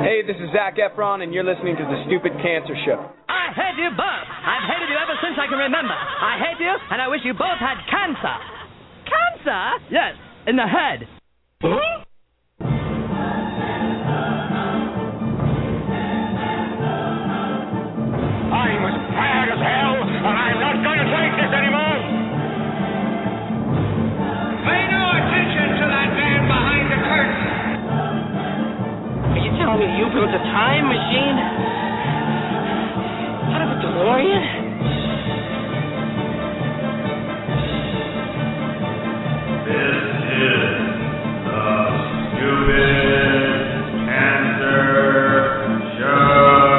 Hey, this is Zac Efron, and you're listening to The Stupid Cancer Show. I hate you both. I've hated you ever since I can remember. I hate you, and I wish you both had cancer. Cancer? Yes, in the head. I'm as tired as hell, and I'm not going to take this anymore. Pay no attention to that man behind the curtain. Are you telling me you built a time machine? Out of a DeLorean? This is the Stupid Cancer Show.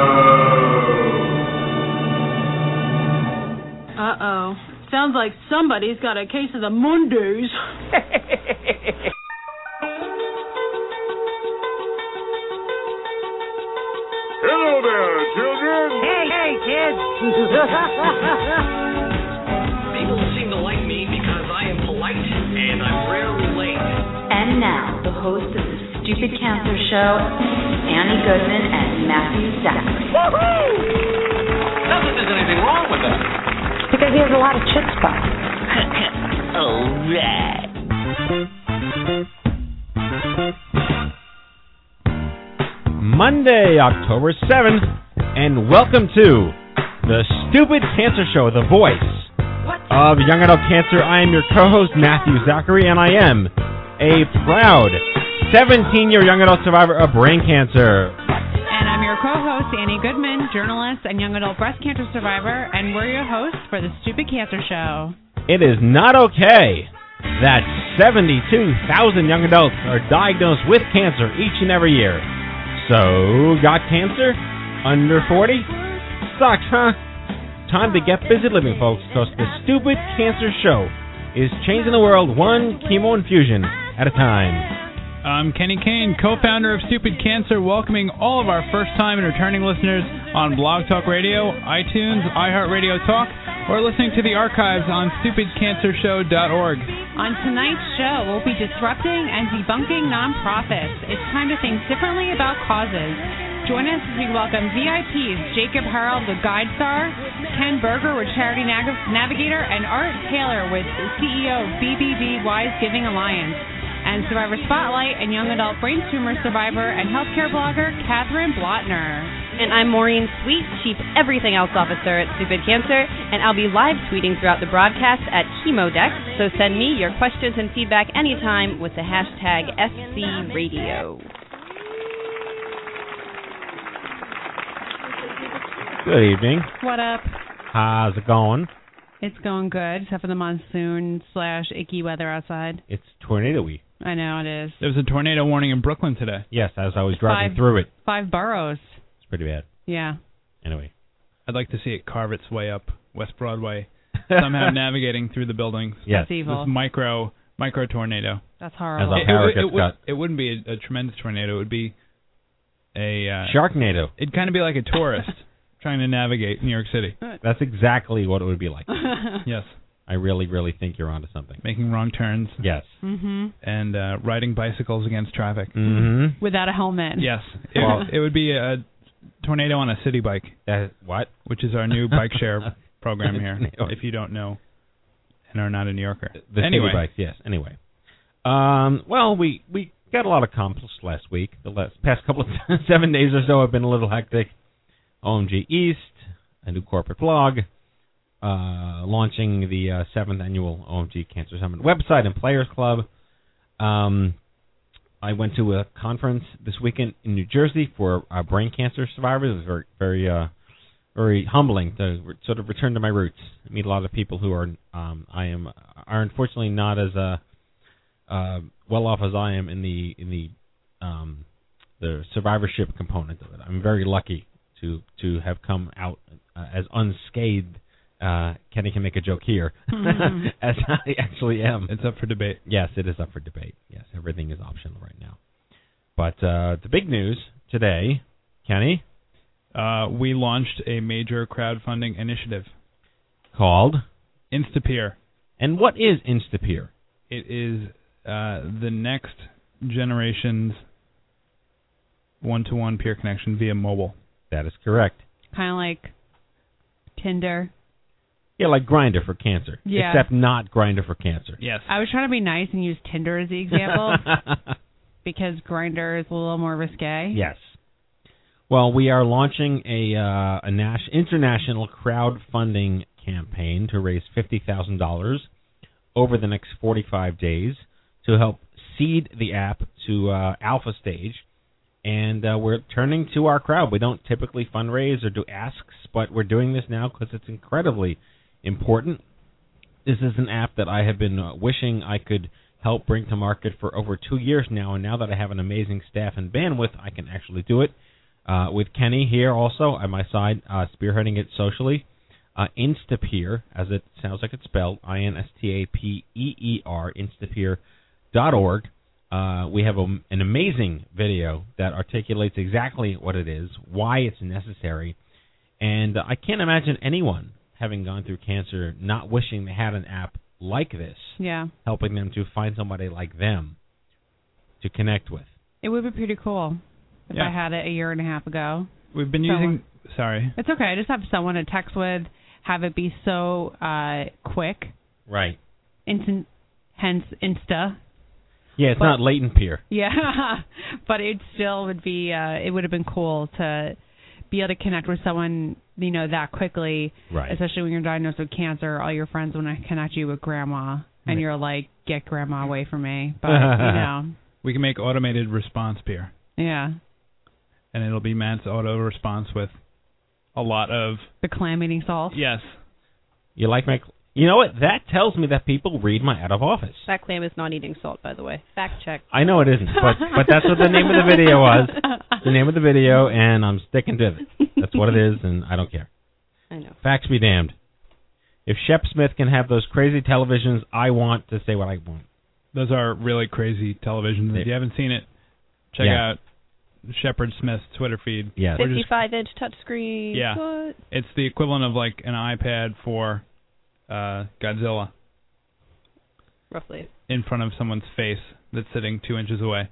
Uh-oh. Sounds like somebody's got a case of the Mondays. Hello there, children. Hey, kids. People seem to like me because I am polite and I'm rarely late. And now, the host of the Stupid Cancer Show, Annie Goodman and Matthew Zachary. Woohoo! Not that there's anything wrong with that. Because he has a lot of chutzpah. All right. Monday, October 7th, and welcome to the Stupid Cancer Show, the voice of young adult cancer. I am your co-host, Matthew Zachary, and I am a proud 17-year young adult survivor of brain cancer. And I'm your co-host, Annie Goodman, journalist and young adult breast cancer survivor, and we're your hosts for the Stupid Cancer Show. It is not okay that 72,000 young adults are diagnosed with cancer each and every year. So, got cancer? Under 40? Sucks, huh? Time to get busy living, folks, because the Stupid Cancer Show is changing the world one chemo infusion at a time. I'm Kenny Kane, co-founder of Stupid Cancer, welcoming all of our first-time and returning listeners on Blog Talk Radio, iTunes, iHeartRadio Talk, or listening to the archives on stupidcancershow.org. On tonight's show, we'll be disrupting and debunking nonprofits. It's time to think differently about causes. Join us as we welcome VIPs Jacob Harold with Guide Star, Ken Berger with Charity Navigator, and Art Taylor with CEO of BBB Wise Giving Alliance, and Survivor Spotlight and young adult brain tumor survivor and healthcare blogger Catherine Blotner. And I'm Maureen Sweet, Chief Everything Else Officer at Stupid Cancer, and I'll be live tweeting throughout the broadcast at ChemoDex, so send me your questions and feedback anytime with the hashtag SCRadio. Good evening. What up? How's it going? It's going good, except for the monsoon/icky weather outside. It's tornado week. I know it is. There was a tornado warning in Brooklyn today. Yes, as I was driving through it. 5 boroughs. It's pretty bad. Yeah. Anyway. I'd like to see it carve its way up West Broadway, somehow navigating through the buildings. Yes. That's evil. This micro tornado. That's horrible. It wouldn't be a tremendous tornado. It would be a... Sharknado. It'd kind of be like a tourist trying to navigate New York City. That's exactly what it would be like. Yes. I really, really think you're onto something. Making wrong turns. Yes. Mm-hmm. And riding bicycles against traffic. Mm-hmm. Without a helmet. Yes. It would be a tornado on a city bike. What? Which is our new bike share program here, if you don't know and are not a New Yorker. The city bikes, yes. Anyway. Well, we got a lot accomplished last week. The past couple of 7 days or so have been a little hectic. OMG East, a new corporate blog, launching the 7th annual OMG Cancer Summit website and Players Club. I went to a conference this weekend in New Jersey for brain cancer survivors. It was very, very, very humbling to sort of return to my roots. I meet a lot of people who are unfortunately not as well off as I am in the survivorship component of it. I'm very lucky to have come out as unscathed. Kenny can make a joke here, as I actually am. It's up for debate. Yes, it is up for debate. Yes, everything is optional right now. But the big news today, Kenny? We launched a major crowdfunding initiative. Called? Instapeer. And what is Instapeer? It is the next generation's one-to-one peer connection via mobile. That is correct. Kind of like Tinder. Yeah, like Grindr for cancer. Yeah. Except not Grindr for cancer. Yes. I was trying to be nice and use Tinder as the example because Grindr is a little more risque. Yes. Well, we are launching a international crowdfunding campaign to raise $50,000 over the next 45 days to help seed the app to alpha stage. And we're turning to our crowd. We don't typically fundraise or do asks, but we're doing this now because it's incredibly important. This is an app that I have been wishing I could help bring to market for over 2 years now, and now that I have an amazing staff and bandwidth, I can actually do it. With Kenny here also at my side, spearheading it socially. Instapeer, as it sounds like it's spelled, INSTAPEER, instapeer.org. We have an amazing video that articulates exactly what it is, why it's necessary, and I can't imagine anyone having gone through cancer not wishing they had an app like this, helping them to find somebody like them to connect with. It would be pretty cool if I had it a year and a half ago. We've been using... Sorry. It's okay. I just have someone to text with, have it be so quick. Right. Instant, hence Insta. Yeah, it's not latent peer. Yeah, but it still would be, it would have been cool to be able to connect with someone, you know, that quickly. Right. Especially when you're diagnosed with cancer, all your friends want to connect you with grandma, and you're like, get grandma away from me. But, you know. We can make automated response peer. Yeah. And it'll be Matt's auto response with a lot of... The clam eating salt? Yes. You like my... You know what? That tells me that people read my out of office. That clam is not eating salt, by the way. Fact check. I know it isn't, but that's what the name of the video was. The name of the video, and I'm sticking to it. That's what it is, and I don't care. I know. Facts be damned. If Shep Smith can have those crazy televisions, I want to say what I want. Those are really crazy televisions. If you haven't seen it, check out Shepard Smith's Twitter feed. Yes. 55-inch touchscreen. Yeah. What? It's the equivalent of like an iPad for Godzilla. Roughly. In front of someone's face that's sitting 2 inches away.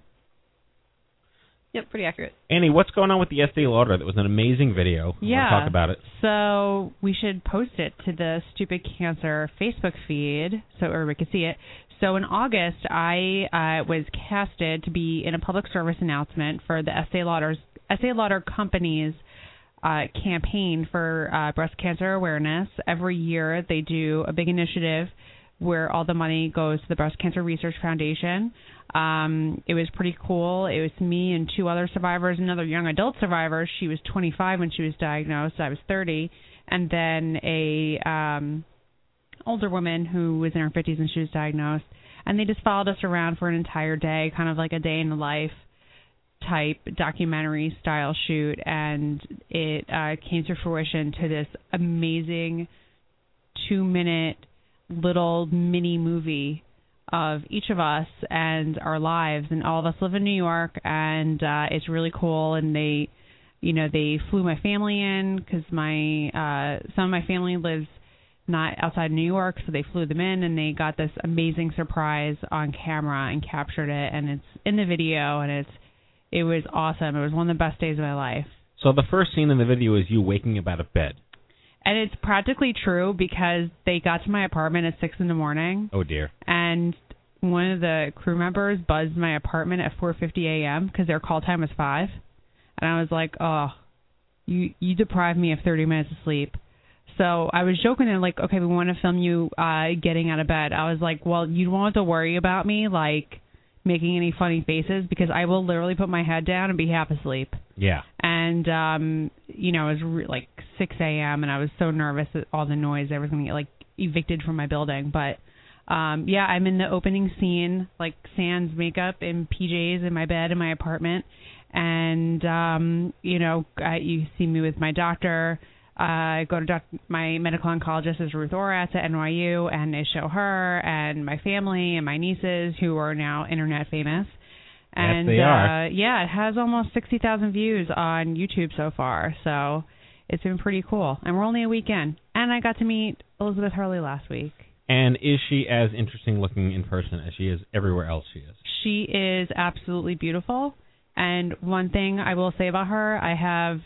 Yep, pretty accurate. Annie, what's going on with the Estee Lauder? That was an amazing video. Yeah. I want to talk about it. So we should post it to the Stupid Cancer Facebook feed so everybody can see it. So in August, I was casted to be in a public service announcement for the Estee Lauder Company's campaign for breast cancer awareness. Every year they do a big initiative where all the money goes to the Breast Cancer Research Foundation. It was pretty cool. It was me and 2 other survivors, another young adult survivor. She was 25 when she was diagnosed. I was 30. And then a older woman who was in her 50s and she was diagnosed. And they just followed us around for an entire day, kind of like a day in the life type documentary style shoot. And it came to fruition to this amazing 2-minute little mini movie of each of us and our lives, and all of us live in New York, and it's really cool. And they flew my family in because some of my family lives not outside New York, so they flew them in, and they got this amazing surprise on camera and captured it, and it's in the video, and it was awesome. It was one of the best days of my life. So the first scene in the video is you waking up out of bed. And it's practically true because they got to my apartment at 6 in the morning. Oh, dear. And one of the crew members buzzed my apartment at 4:50 a.m. because their call time was 5. And I was like, oh, you deprived me of 30 minutes of sleep. So I was joking and like, okay, we want to film you getting out of bed. I was like, well, you don't have to worry about me, like, making any funny faces because I will literally put my head down and be half asleep. Yeah. And, it was like 6 a.m. and I was so nervous that all the noise, I was going to get like evicted from my building. But, I'm in the opening scene, like sans makeup and PJs in my bed in my apartment. And, you see me with my doctor. I go to my medical oncologist is Ruth Oratz at NYU, and I show her and my family and my nieces who are now internet famous. And, yes, they are. It has almost 60,000 views on YouTube so far, so it's been pretty cool. And we're only a week in. And I got to meet Elizabeth Hurley last week. And is she as interesting looking in person as she is everywhere else she is? She is absolutely beautiful. And one thing I will say about her, I have,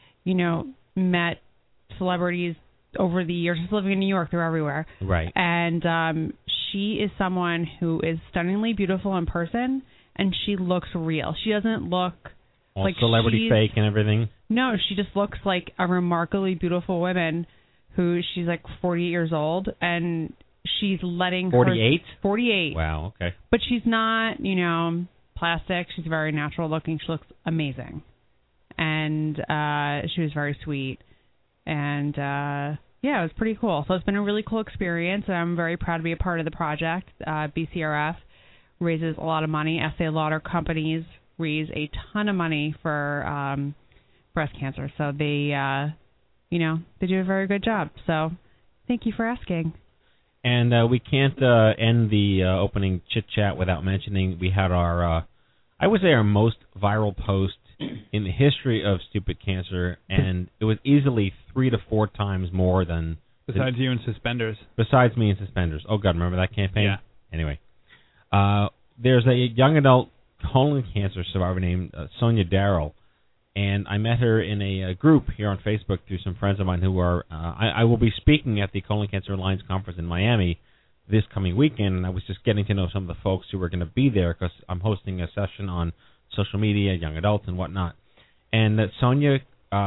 met celebrities over the years. Just living in New York, they're everywhere. Right. And she is someone who is stunningly beautiful in person, and she looks real. She doesn't look all like celebrity fake and everything. No, she just looks like a remarkably beautiful woman who she's like 48 years old, and she's letting 48? 48. Wow, okay. But she's not, plastic. She's very natural looking. She looks amazing. And she was very sweet. And, it was pretty cool. So it's been a really cool experience, and I'm very proud to be a part of the project. BCRF raises a lot of money. Estee Lauder companies raise a ton of money for breast cancer. So they, they do a very good job. So thank you for asking. And we can't end the opening chit-chat without mentioning we had our, I would say our most viral post in the history of Stupid Cancer, and it was easily 3 to 4 times more than... Besides you in suspenders. Besides me in suspenders. Oh, God, remember that campaign? Yeah. Anyway. There's a young adult colon cancer survivor named Sonia Darrell, and I met her in a group here on Facebook through some friends of mine who are... I will be speaking at the Colon Cancer Alliance Conference in Miami this coming weekend, and I was just getting to know some of the folks who were going to be there because I'm hosting a session on social media, young adults, and whatnot. And that Sonia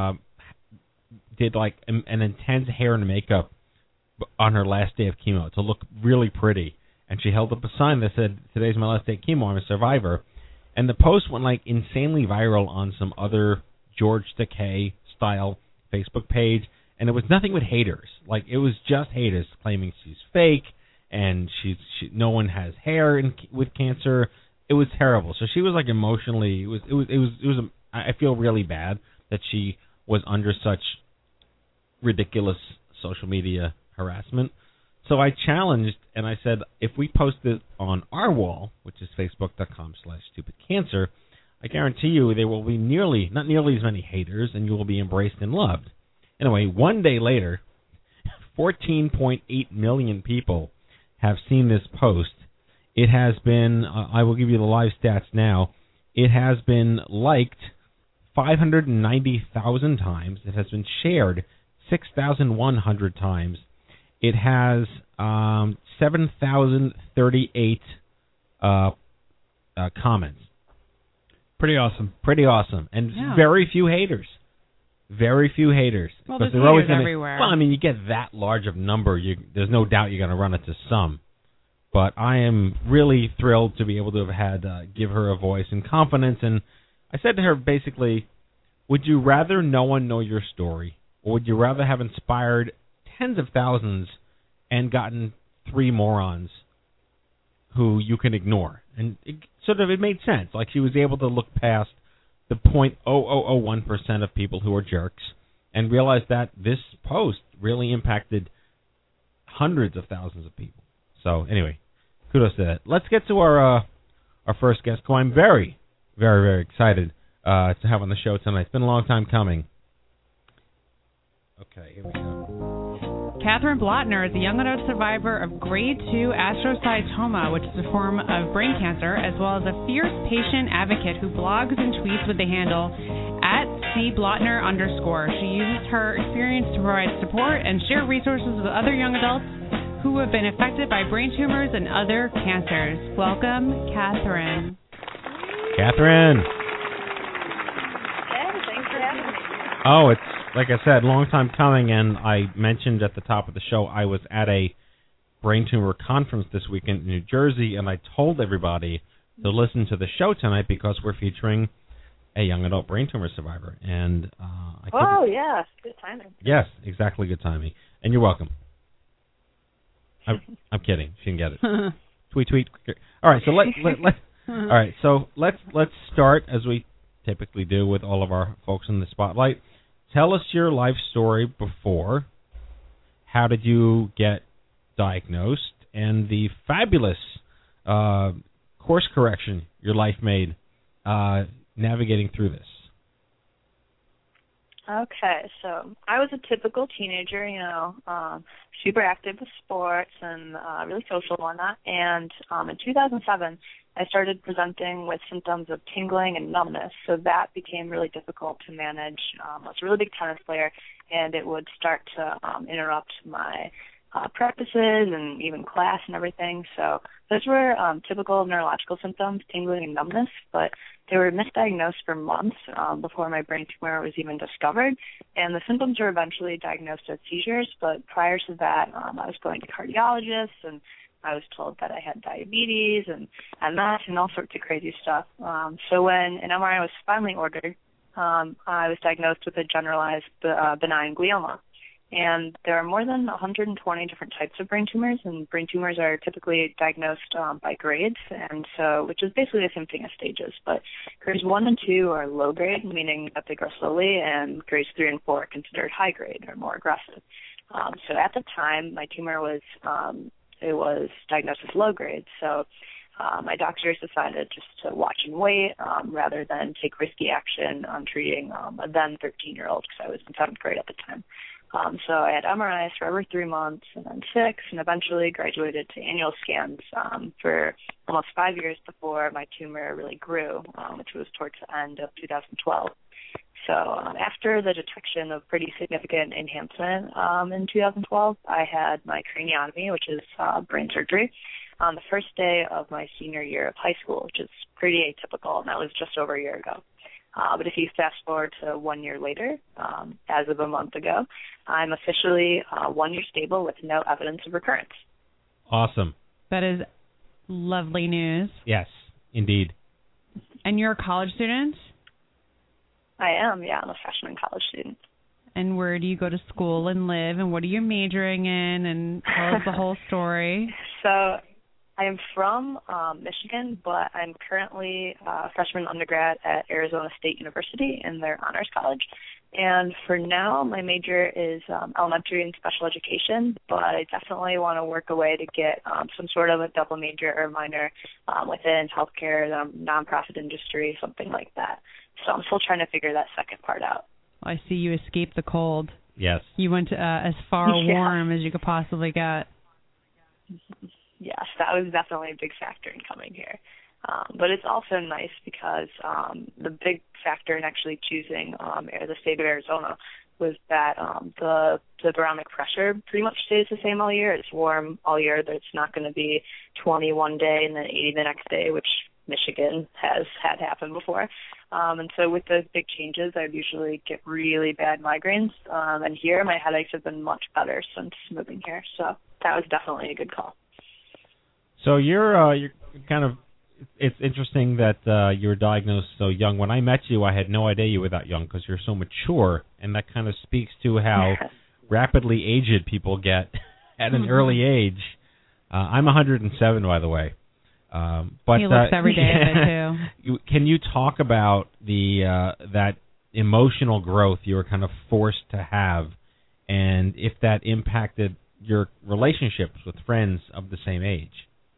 did like an intense hair and makeup on her last day of chemo to look really pretty. And she held up a sign that said, "Today's my last day of chemo, I'm a survivor." And the post went like insanely viral on some other George Takei style Facebook page. And it was nothing but haters. Like, it was just haters claiming she's fake and no one has hair with cancer. It was terrible. So she was like emotionally. I feel really bad that she was under such ridiculous social media harassment. So I challenged and I said, if we post it on our wall, which is facebook.com/stupidcancer, I guarantee you there will be not nearly as many haters, and you will be embraced and loved. Anyway, one day later, 14.8 million people have seen this post. It has been, I will give you the live stats now, it has been liked 590,000 times. It has been shared 6,100 times. It has 7,038 comments. Pretty awesome. Pretty awesome. And very few haters. Very few haters. Well, there's they're always everywhere. Well, I mean, you get that large of number, there's no doubt you're going to run into some. But I am really thrilled to be able to have had give her a voice and confidence. And I said to her, basically, would you rather no one know your story, or would you rather have inspired tens of thousands and gotten 3 morons who you can ignore? And it made sense. Like, she was able to look past the 0.0001% of people who are jerks and realize that this post really impacted hundreds of thousands of people. So anyway, kudos to that. Let's get to our first guest, who I'm very, very, very excited to have on the show tonight. It's been a long time coming. Okay, here we go. Catherine Blattner is a young adult survivor of grade 2 astrocytoma, which is a form of brain cancer, as well as a fierce patient advocate who blogs and tweets with the handle @cblattner_. She uses her experience to provide support and share resources with other young adults who have been affected by brain tumors and other cancers. Welcome, Catherine. Catherine. Hey, thanks for having me. Oh, it's, like I said, long time coming, and I mentioned at the top of the show I was at a brain tumor conference this weekend in New Jersey, and I told everybody to listen to the show tonight because we're featuring a young adult brain tumor survivor. And yeah, good timing. Yes, exactly, good timing. And you're welcome. I'm kidding. She can get it. Tweet. All right, so let's start as we typically do with all of our folks in the spotlight. Tell us your life story before. How did you get diagnosed, and the fabulous course correction your life made navigating through this. Okay, so I was a typical teenager, super active with sports and really social and whatnot. And in 2007, I started presenting with symptoms of tingling and numbness, so that became really difficult to manage. I was a really big tennis player, and it would start to interrupt my practices and even class and everything. So those were typical neurological symptoms, tingling and numbness, but they were misdiagnosed for months before my brain tumor was even discovered. And the symptoms were eventually diagnosed as seizures, but prior to that, I was going to cardiologists, and I was told that I had diabetes and MS and all sorts of crazy stuff. So when an MRI was finally ordered, I was diagnosed with a generalized benign glioma. And there are more than 120 different types of brain tumors, and brain tumors are typically diagnosed by grades, and so, which is basically the same thing as stages. But grades 1 and 2 are low grade, meaning that they grow slowly, and grades 3 and 4 are considered high grade or more aggressive. So at the time, my tumor was diagnosed as low grade. So my doctors decided just to watch and wait rather than take risky action on treating a then 13-year-old, because I was in 7th grade at the time. So I had MRIs for every 3 months, and then 6, and eventually graduated to annual scans for almost 5 years before my tumor really grew, which was towards the end of 2012. So after the detection of pretty significant enhancement in 2012, I had my craniotomy, which is brain surgery, on the first day of my senior year of high school, which is pretty atypical, and that was just over a year ago. But if you fast forward to 1 year later, as of a month ago, I'm officially 1 year stable with no evidence of recurrence. Awesome. That is lovely news. Yes, indeed. And you're a college student? I am, yeah. I'm a freshman college student. And where do you go to school and live, and what are you majoring in, and tell us the whole story. So I am from Michigan, but I'm currently a freshman undergrad at Arizona State University in their honors college. And for now, my major is elementary and special education, but I definitely want to work a way to get some sort of a double major or minor within healthcare, the nonprofit industry, something like that. So I'm still trying to figure that second part out. I see you escaped the cold. Yes. You went to as far warm as you could possibly get. Yes, that was definitely a big factor in coming here. But it's also nice because the big factor in actually choosing the state of Arizona was that the barometric pressure pretty much stays the same all year. It's warm all year. It's not going to be 20 one day and then 80 the next day, which Michigan has had happen before. And so with those big changes, I would usually get really bad migraines. And here, my headaches have been much better since moving here. So that was definitely a good call. So you're kind of, it's interesting that you were diagnosed so young. When I met you, I had no idea you were that young because you're so mature, and that kind of speaks to how rapidly aged people get at an early age. I'm 107, by the way. But he looks every day of it, too. Can you talk about that emotional growth you were kind of forced to have, and if that impacted your relationships with friends of the same age?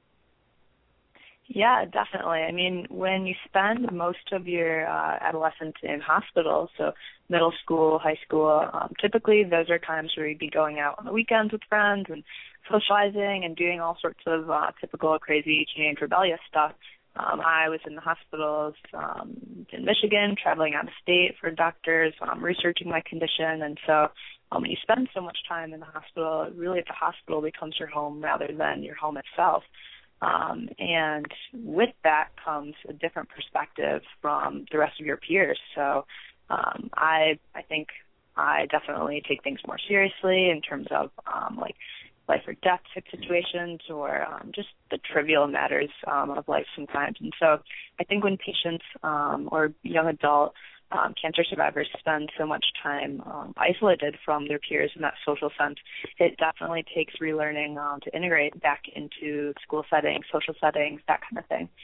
Yeah, definitely. I mean, when you spend most of your adolescence in hospitals, so middle school, high school, typically those are times where you'd be going out on the weekends with friends and socializing and doing all sorts of typical crazy teenage rebellious stuff. I was in the hospitals in Michigan, traveling out of state for doctors, researching my condition. And so when you spend so much time in the hospital, really the hospital becomes your home rather than your home itself. And with that comes a different perspective from the rest of your peers. So I think I definitely take things more seriously in terms of like life or death type situations or just the trivial matters of life sometimes. And so I think when patients or young adult cancer survivors spend so much time isolated from their peers in that social sense, it definitely takes relearning to integrate back into school settings, social settings, that kind of thing.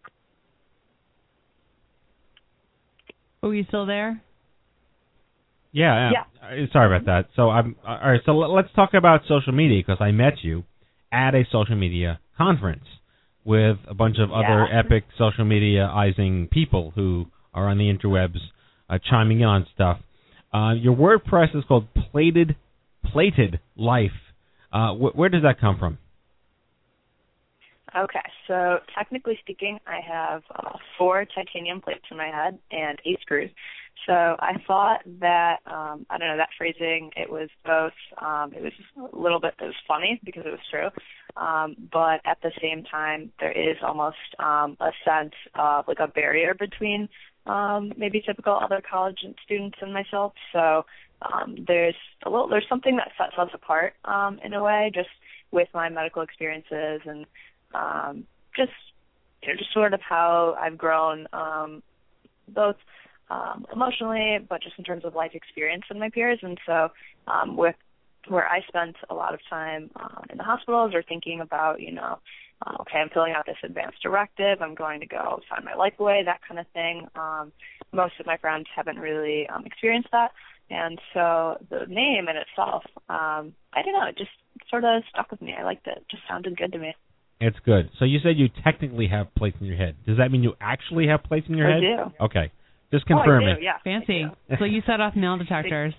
Oh, you still there? Yeah. Sorry about that. So all right. So let's talk about social media, because I met you at a social media conference with a bunch of other epic social media-izing people who are on the interwebs chiming in on stuff. Your WordPress is called Plated Life. Where does that come from? Okay, so technically speaking, I have 4 titanium plates in my head and 8 screws. So I thought that, I don't know, that phrasing, it was both, it was a little bit, it was funny because it was true, but at the same time, there is almost a sense of like a barrier between maybe typical other college students and myself. So there's something that sets us apart in a way, just with my medical experiences and just sort of how I've grown both emotionally, but just in terms of life experience with my peers. And so with where I spent a lot of time in the hospitals or thinking about, okay, I'm filling out this advance directive, I'm going to go sign my life away, that kind of thing. Most of my friends haven't really experienced that. And so the name in itself, I don't know, it just sort of stuck with me. I liked it. It just sounded good to me. It's good. So you said you technically have plates in your head. Does that mean you actually have plates in your head? I do. Okay. Just confirm I do, yeah. Fancy. So you set off metal detectors.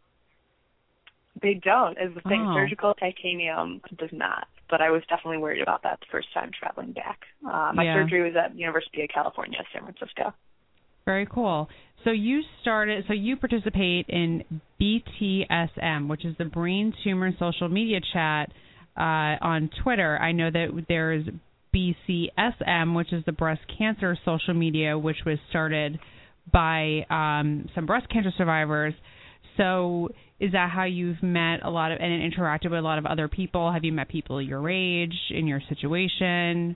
They don't, is the thing. Oh. Surgical titanium does not. But I was definitely worried about that the first time traveling back. My surgery was at University of California, San Francisco. Very cool. So you participate in BTSM, which is the Brain Tumor Social Media Chat on Twitter. I know that there's BCSM, which is the Breast Cancer Social Media, which was started by some breast cancer survivors. So is that how you've met a lot of and interacted with a lot of other people? Have you met people your age, in your situation?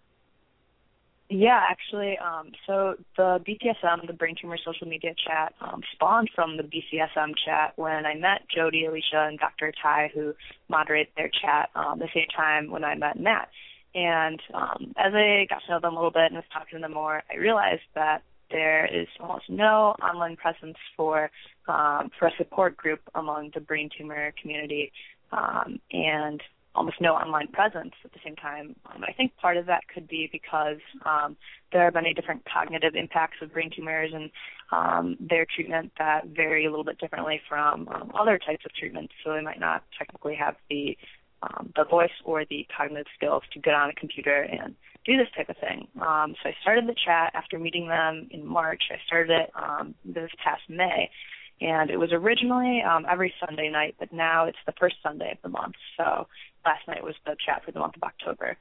Yeah, actually, so the BTSM, the Brain Tumor Social Media Chat, spawned from the BCSM chat when I met Jody, Alicia, and Dr. Ty, who moderate their chat the same time when I met Matt. And as I got to know them a little bit and was talking to them more, I realized that there is almost no online presence for a support group among the brain tumor community, and almost no online presence at the same time. I think part of that could be because there are many different cognitive impacts of brain tumors and their treatment that vary a little bit differently from other types of treatments, so they might not technically have the voice or the cognitive skills to get on a computer and do this type of thing. So I started the chat after meeting them in March. I started it this past May. And it was originally every Sunday night, but now it's the first Sunday of the month. So last night was the chat for the month of October.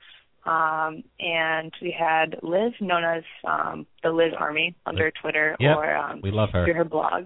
And we had Liz, known as the Liz Army, under Twitter, or we love her. through her blog.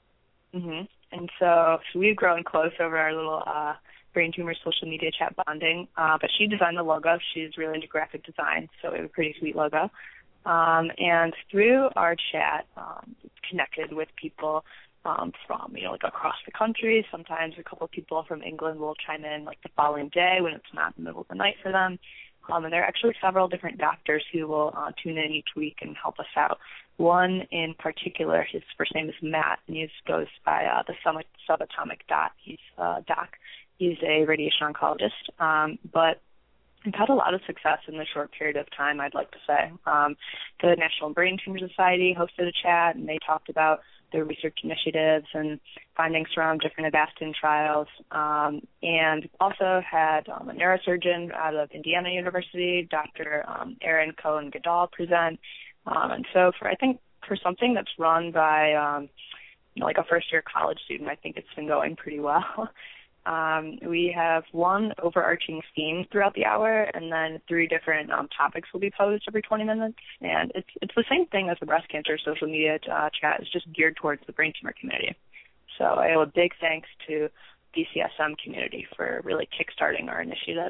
And so we've grown close over our little brain tumor social media chat bonding. But she designed the logo. She's really into graphic design, so we have a pretty sweet logo. And through our chat, connected with people from, like across the country. Sometimes a couple of people from England will chime in like the following day when it's not in the middle of the night for them. And there are actually several different doctors who will tune in each week and help us out. One in particular, his first name is Matt, and he goes by the subatomic Dot. He's Doc. He's a radiation oncologist, but I've had a lot of success in the short period of time, I'd like to say. The National Brain Tumor Society hosted a chat, and they talked about their research initiatives and findings from different Avastin trials, and also had a neurosurgeon out of Indiana University, Dr. Aaron Cohen-Goodall, present. And so I think for something that's run by like a first-year college student, I think it's been going pretty well. We have one overarching theme throughout the hour, and then 3 different topics will be posed every 20 minutes. And it's the same thing as the breast cancer social media chat. It's just geared towards the brain tumor community. So I owe a big thanks to BCSM community for really kickstarting our initiative.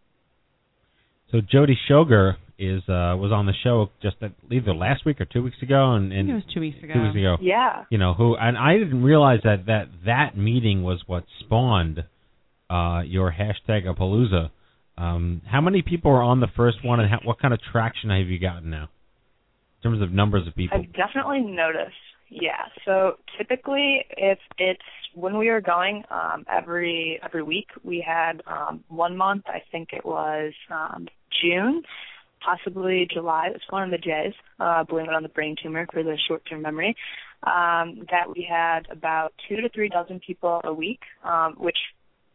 So Jody Shoger was on the show just either last week or 2 weeks ago, and I think it was 2 weeks ago. 2 weeks ago. Yeah. And I didn't realize that meeting was what spawned your hashtag-apalooza. How many people were on the first one, and what kind of traction have you gotten now in terms of numbers of people? I've definitely noticed. Yeah. So typically, if it's when we were going every week, we had 1 month. I think it was June, possibly July. It was one of the J's. Blame it on the brain tumor for the short-term memory. That we had about 2 to 3 dozen people a week, which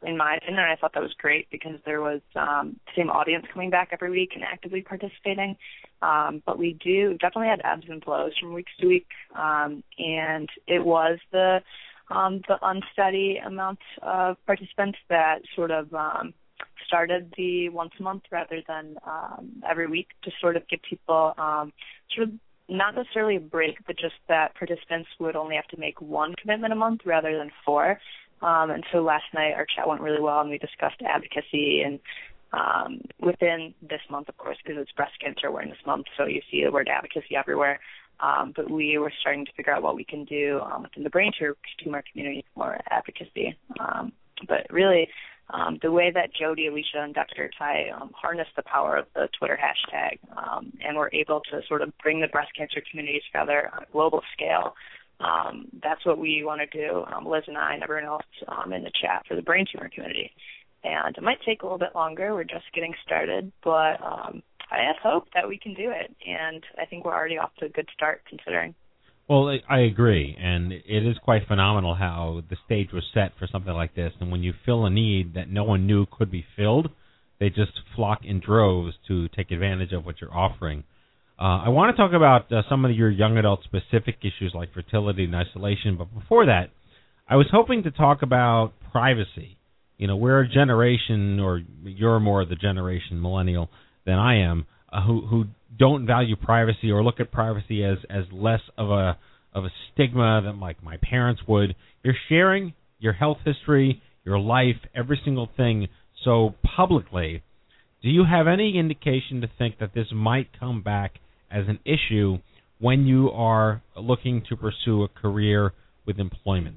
in my opinion, I thought that was great because there was the same audience coming back every week and actively participating. But we definitely had ebbs and flows from week to week, and it was the unsteady amount of participants that sort of started the once a month rather than every week to sort of give people sort of not necessarily a break, but just that participants would only have to make one commitment a month rather than 4. And so last night our chat went really well, and we discussed advocacy and within this month, of course, because it's Breast Cancer Awareness Month, so you see the word advocacy everywhere. But we were starting to figure out what we can do within the brain tumor community for advocacy. But really, the way that Jody, Alicia, and Dr. Tai harnessed the power of the Twitter hashtag and were able to sort of bring the breast cancer community together on a global scale, that's what we want to do, Liz and I and everyone else in the chat for the brain tumor community. And it might take a little bit longer. We're just getting started, but I have hope that we can do it, and I think we're already off to a good start considering. Well, I agree, and it is quite phenomenal how the stage was set for something like this, and when you fill a need that no one knew could be filled, they just flock in droves to take advantage of what you're offering. I want to talk about some of your young adult specific issues like fertility and isolation, but before that, I was hoping to talk about privacy. You know, we're a generation, or you're more of the generation millennial than I am, who don't value privacy or look at privacy as less of a stigma than like my parents would. You're sharing your health history, your life, every single thing so publicly. Do you have any indication to think that this might come back as an issue when you are looking to pursue a career with employment?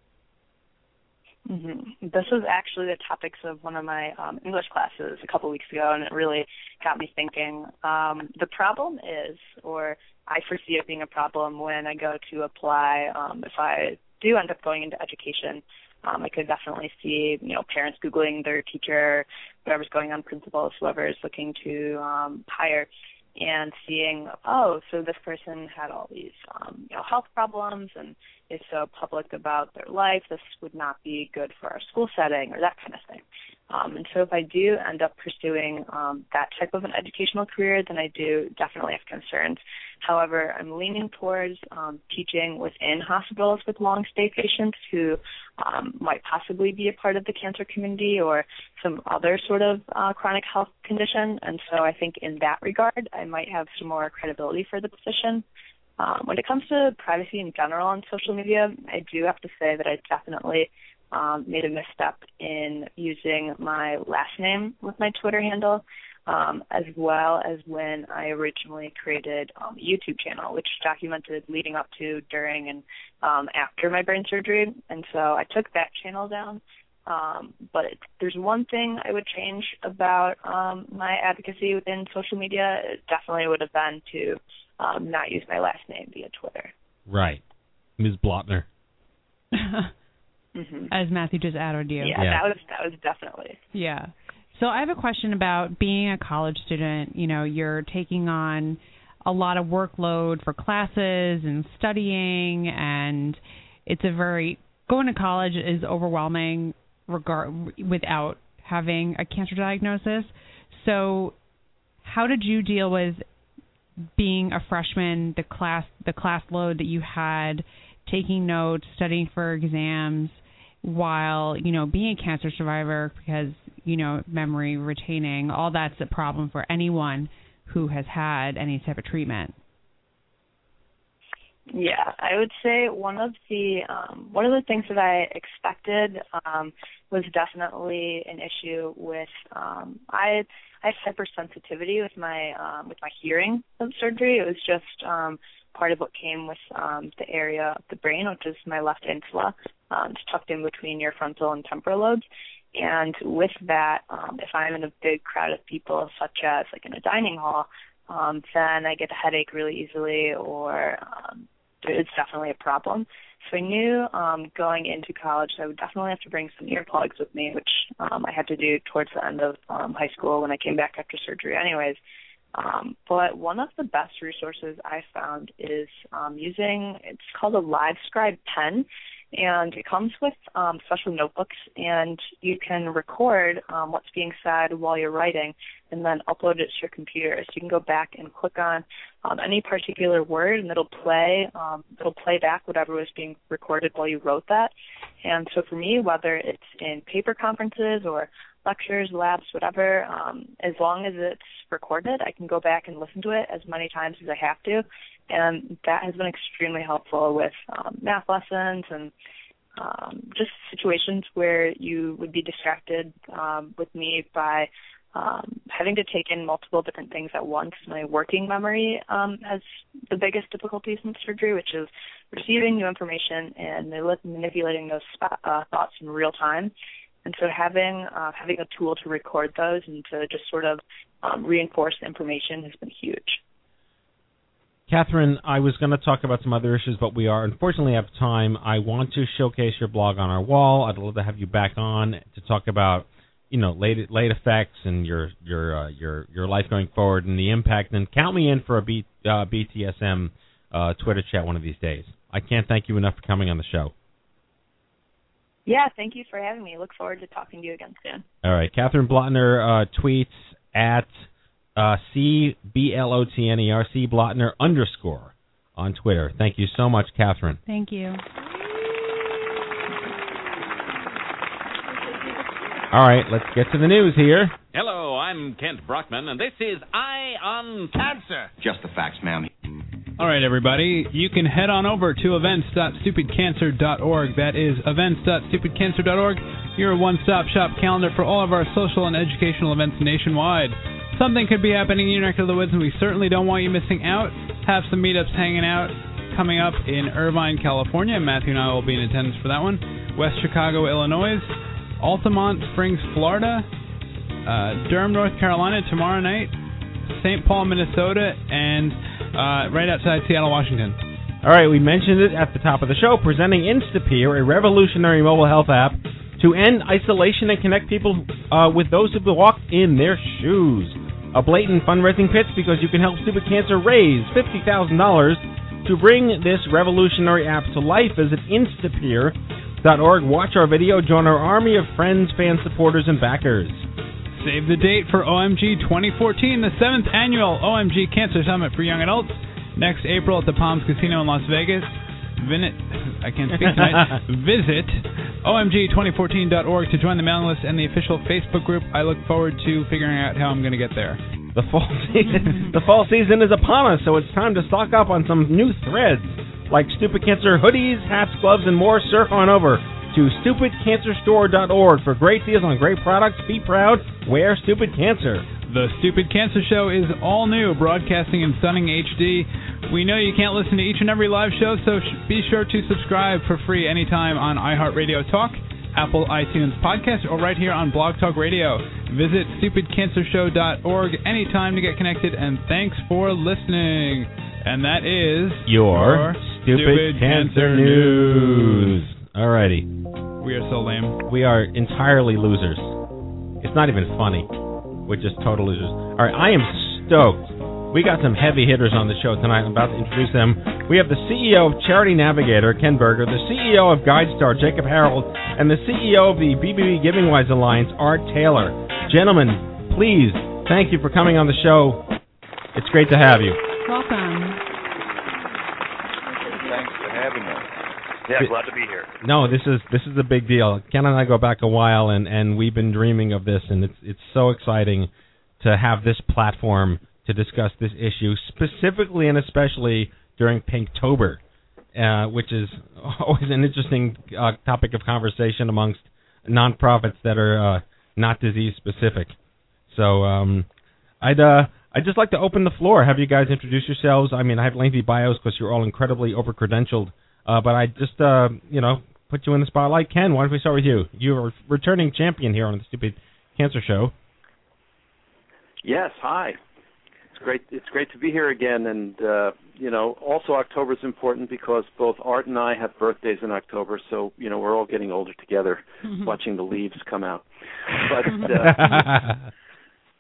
Mm-hmm. This was actually the topics of one of my English classes a couple weeks ago, and it really got me thinking. The problem is, or I foresee it being a problem when I go to apply, if I do end up going into education, I could definitely see, parents Googling their teacher, whatever's going on, principals, whoever is looking to hire, and seeing, oh, so this person had all these, health problems and is so public about their life, this would not be good for our school setting or that kind of thing. And so if I do end up pursuing that type of an educational career, then I do definitely have concerns. However, I'm leaning towards teaching within hospitals with long-stay patients who might possibly be a part of the cancer community or some other sort of chronic health condition. And so I think in that regard, I might have some more credibility for the position. When it comes to privacy in general on social media, I do have to say that I definitely made a misstep in using my last name with my Twitter handle, as well as when I originally created a YouTube channel, which documented leading up to, during, and after my brain surgery. And so I took that channel down. But there's one thing I would change about my advocacy within social media. It definitely would have been to not use my last name via Twitter. Right. Ms. Blotner. Mm-hmm. As Matthew just added you. Yeah, that was definitely. Yeah. So I have a question about being a college student. You're taking on a lot of workload for classes and studying, and going to college is overwhelming without having a cancer diagnosis. So how did you deal with being a freshman, the class load that you had, taking notes, studying for exams, while, being a cancer survivor, because, memory retaining, all that's a problem for anyone who has had any type of treatment? Yeah, I would say one of the things that I expected was definitely an issue with I have hypersensitivity with my hearing of surgery. It was just part of what came with the area of the brain, which is my left insula. It's tucked in between your frontal and temporal lobes. And with that, if I'm in a big crowd of people, such as like in a dining hall, then I get a headache really easily, or it's definitely a problem. So I knew going into college I would definitely have to bring some earplugs with me, which I had to do towards the end of high school when I came back after surgery anyways. But one of the best resources I found is it's called a LiveScribe pen. And it comes with special notebooks, and you can record what's being said while you're writing and then upload it to your computer. So you can go back and click on any particular word, and it'll play back whatever was being recorded while you wrote that. And so for me, whether it's in paper conferences or lectures, labs, whatever, as long as it's recorded, I can go back and listen to it as many times as I have to. And that has been extremely helpful with math lessons and just situations where you would be distracted with me by having to take in multiple different things at once. My working memory has the biggest difficulty since surgery, which is receiving new information and manipulating those thoughts in real time. And so having a tool to record those and to just sort of reinforce the information has been huge. Catherine, I was going to talk about some other issues, but we are unfortunately out of time. I want to showcase your blog on our wall. I'd love to have you back on to talk about, late effects and your life going forward and the impact. And count me in for a BTSM Twitter chat one of these days. I can't thank you enough for coming on the show. Yeah, thank you for having me. Look forward to talking to you again soon. All right, Catherine Blotner tweets at CBLOTNER, C Blotner _ on Twitter. Thank you so much, Catherine. Thank you. All right, let's get to the news here. Hello, I'm Kent Brockman, and this is Eye on Cancer. Just the facts, ma'am. All right, everybody. You can head on over to events.stupidcancer.org. That is events.stupidcancer.org. Your one-stop shop calendar for all of our social and educational events nationwide. Something could be happening in your neck of the woods, and we certainly don't want you missing out. Have some meetups hanging out coming up in Irvine, California. Matthew and I will be in attendance for that one. West Chicago, Illinois. Altamont Springs, Florida. Durham, North Carolina tomorrow night. St. Paul, Minnesota, and right outside Seattle, Washington. All right, we mentioned it at the top of the show, presenting Instapeer, a revolutionary mobile health app to end isolation and connect people with those who walk in their shoes. A blatant fundraising pitch because you can help Stupid Cancer raise $50,000 to bring this revolutionary app to life. Visit Instapeer.org. Watch our video. Join our army of friends, fans, supporters, and backers. Save the date for OMG 2014, the 7th annual OMG Cancer Summit for Young Adults, next April at the Palms Casino in Las Vegas. I can't speak tonight. Visit OMG2014.org to join the mailing list and the official Facebook group. I look forward to figuring out how I'm going to get there. The fall season is upon us, so it's time to stock up on some new threads like Stupid Cancer hoodies, hats, gloves, and more. Surf on over to StupidCancerStore.org for great deals on great products. Be proud. Wear Stupid Cancer. The Stupid Cancer Show is all new, broadcasting in stunning HD. We know you can't listen to each and every live show, so be sure to subscribe for free anytime on iHeartRadio Talk, Apple iTunes Podcast, or right here on Blog Talk Radio. Visit StupidCancerShow.org anytime to get connected, and thanks for listening. And that is your Stupid Cancer News. Alrighty. We are so lame. We are entirely losers. It's not even funny. We're just total losers. Alright, I am stoked. We got some heavy hitters on the show tonight. I'm about to introduce them. We have the CEO of Charity Navigator, Ken Berger, the CEO of GuideStar, Jacob Harold, and the CEO of the BBB GivingWise Alliance, Art Taylor. Gentlemen, please, thank you for coming on the show. It's great to have you. Welcome. Thanks for having us. Yeah, glad to be here. No, this is a big deal. Ken and I go back a while, and we've been dreaming of this, and it's so exciting to have this platform to discuss this issue, specifically and especially during Pinktober, which is always an interesting topic of conversation amongst nonprofits that are not disease-specific. So I'd just like to open the floor, have you guys introduce yourselves. I mean, I have lengthy bios because you're all incredibly over-credentialed, but I just, put you in the spotlight. Ken, why don't we start with you? You're a returning champion here on the Stupid Cancer Show. Yes, hi. It's great to be here again, and also October is important because both Art and I have birthdays in October, so we're all getting older together, watching the leaves come out. But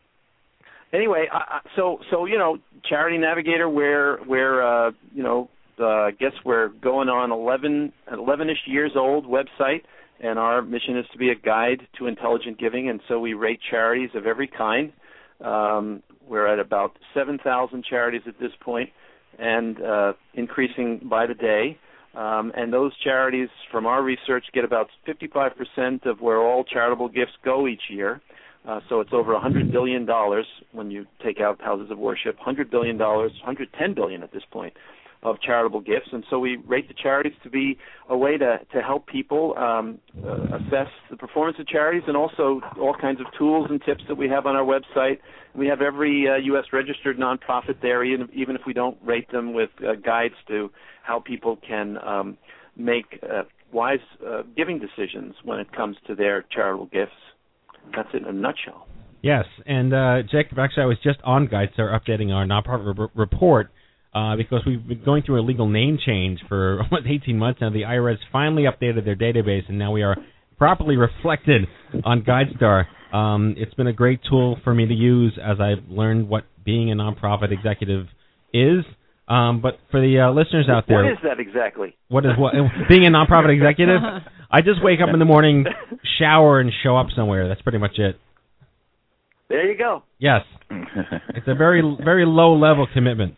anyway, so Charity Navigator, we're I guess we're going on 11-ish years old website, and our mission is to be a guide to intelligent giving, and so we rate charities of every kind. We're at about 7,000 charities at this point, and increasing by the day. And those charities, from our research, get about 55% of where all charitable gifts go each year. So it's over $100 billion when you take out houses of worship, $100 billion, $110 billion at this point of charitable gifts. And so we rate the charities to be a way to help people assess the performance of charities, and also all kinds of tools and tips that we have on our website. We have every U.S. registered nonprofit there, even if we don't rate them, with guides to how people can make wise giving decisions when it comes to their charitable gifts. That's it in a nutshell. Yes, and Jacob, actually, I was just on GuideStar updating our nonprofit report because we've been going through a legal name change for almost 18 months now. The IRS finally updated their database, and now we are properly reflected on GuideStar. It's been a great tool for me to use as I've learned what being a nonprofit executive is. But for the listeners out there... What is that exactly? What is what? Being a nonprofit executive? I just wake up in the morning, shower, and show up somewhere. That's pretty much it. There you go. Yes. It's a very, very low-level commitment.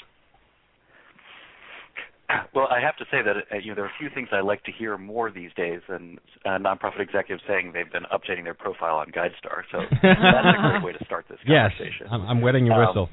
Well, I have to say that there are a few things I like to hear more these days than nonprofit executives saying they've been updating their profile on GuideStar. So that's a great way to start this conversation. Yes, I'm wetting your whistle.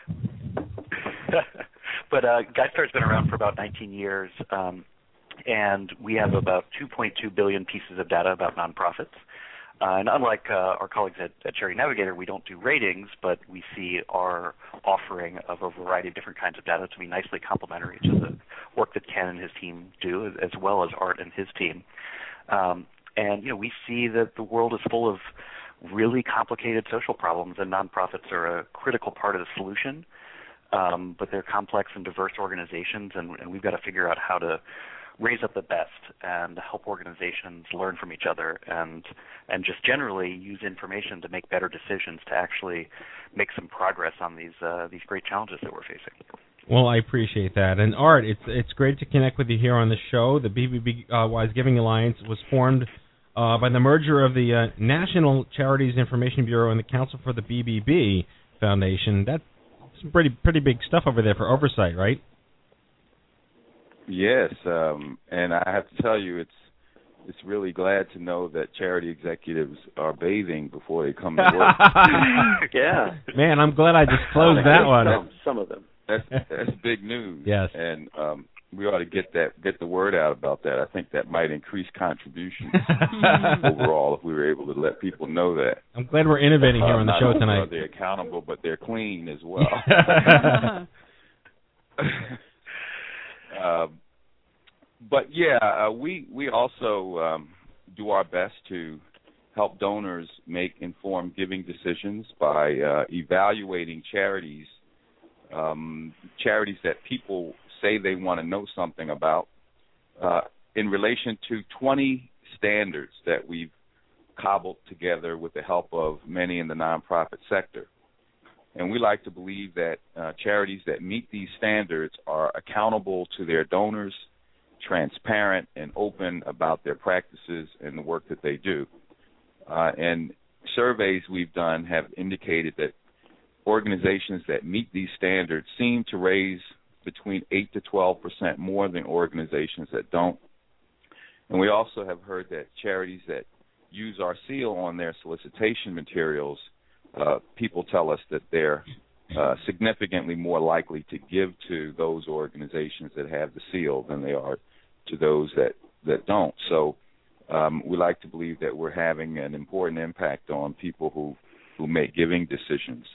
But GuideStar's been around for about 19 years, and we have about 2.2 billion pieces of data about nonprofits. And unlike our colleagues at Charity Navigator, we don't do ratings, but we see our offering of a variety of different kinds of data to be nicely complementary to the work that Ken and his team do, as well as Art and his team. And we see that the world is full of really complicated social problems, and nonprofits are a critical part of the solution. But they're complex and diverse organizations, and we've got to figure out how to raise up the best and help organizations learn from each other and just generally use information to make better decisions to actually make some progress on these great challenges that we're facing. Well, I appreciate that. And Art, it's great to connect with you here on the show. The BBB Wise Giving Alliance was formed by the merger of the National Charities Information Bureau and the Council for the BBB Foundation. That's some pretty big stuff over there for oversight, right? Yes, and I have to tell you, it's really glad to know that charity executives are bathing before they come to work. Yeah, man, I'm glad I just closed that one. Some of them. That's big news. Yes, and we ought to get the word out about that. I think that might increase contributions overall if we were able to let people know that. I'm glad we're innovating here on the show tonight. Not only are they accountable, but they're clean as well. But yeah, we also do our best to help donors make informed giving decisions by evaluating charities that people say they want to know something about in relation to 20 standards that we've cobbled together with the help of many in the nonprofit sector. And we like to believe that charities that meet these standards are accountable to their donors, transparent and open about their practices and the work that they do. And surveys we've done have indicated that organizations that meet these standards seem to raise between 8 to 12% more than organizations that don't. And we also have heard that charities that use our seal on their solicitation materials, people tell us that they're significantly more likely to give to those organizations that have the seal than they are to those that don't. So we like to believe that we're having an important impact on people who make giving decisions.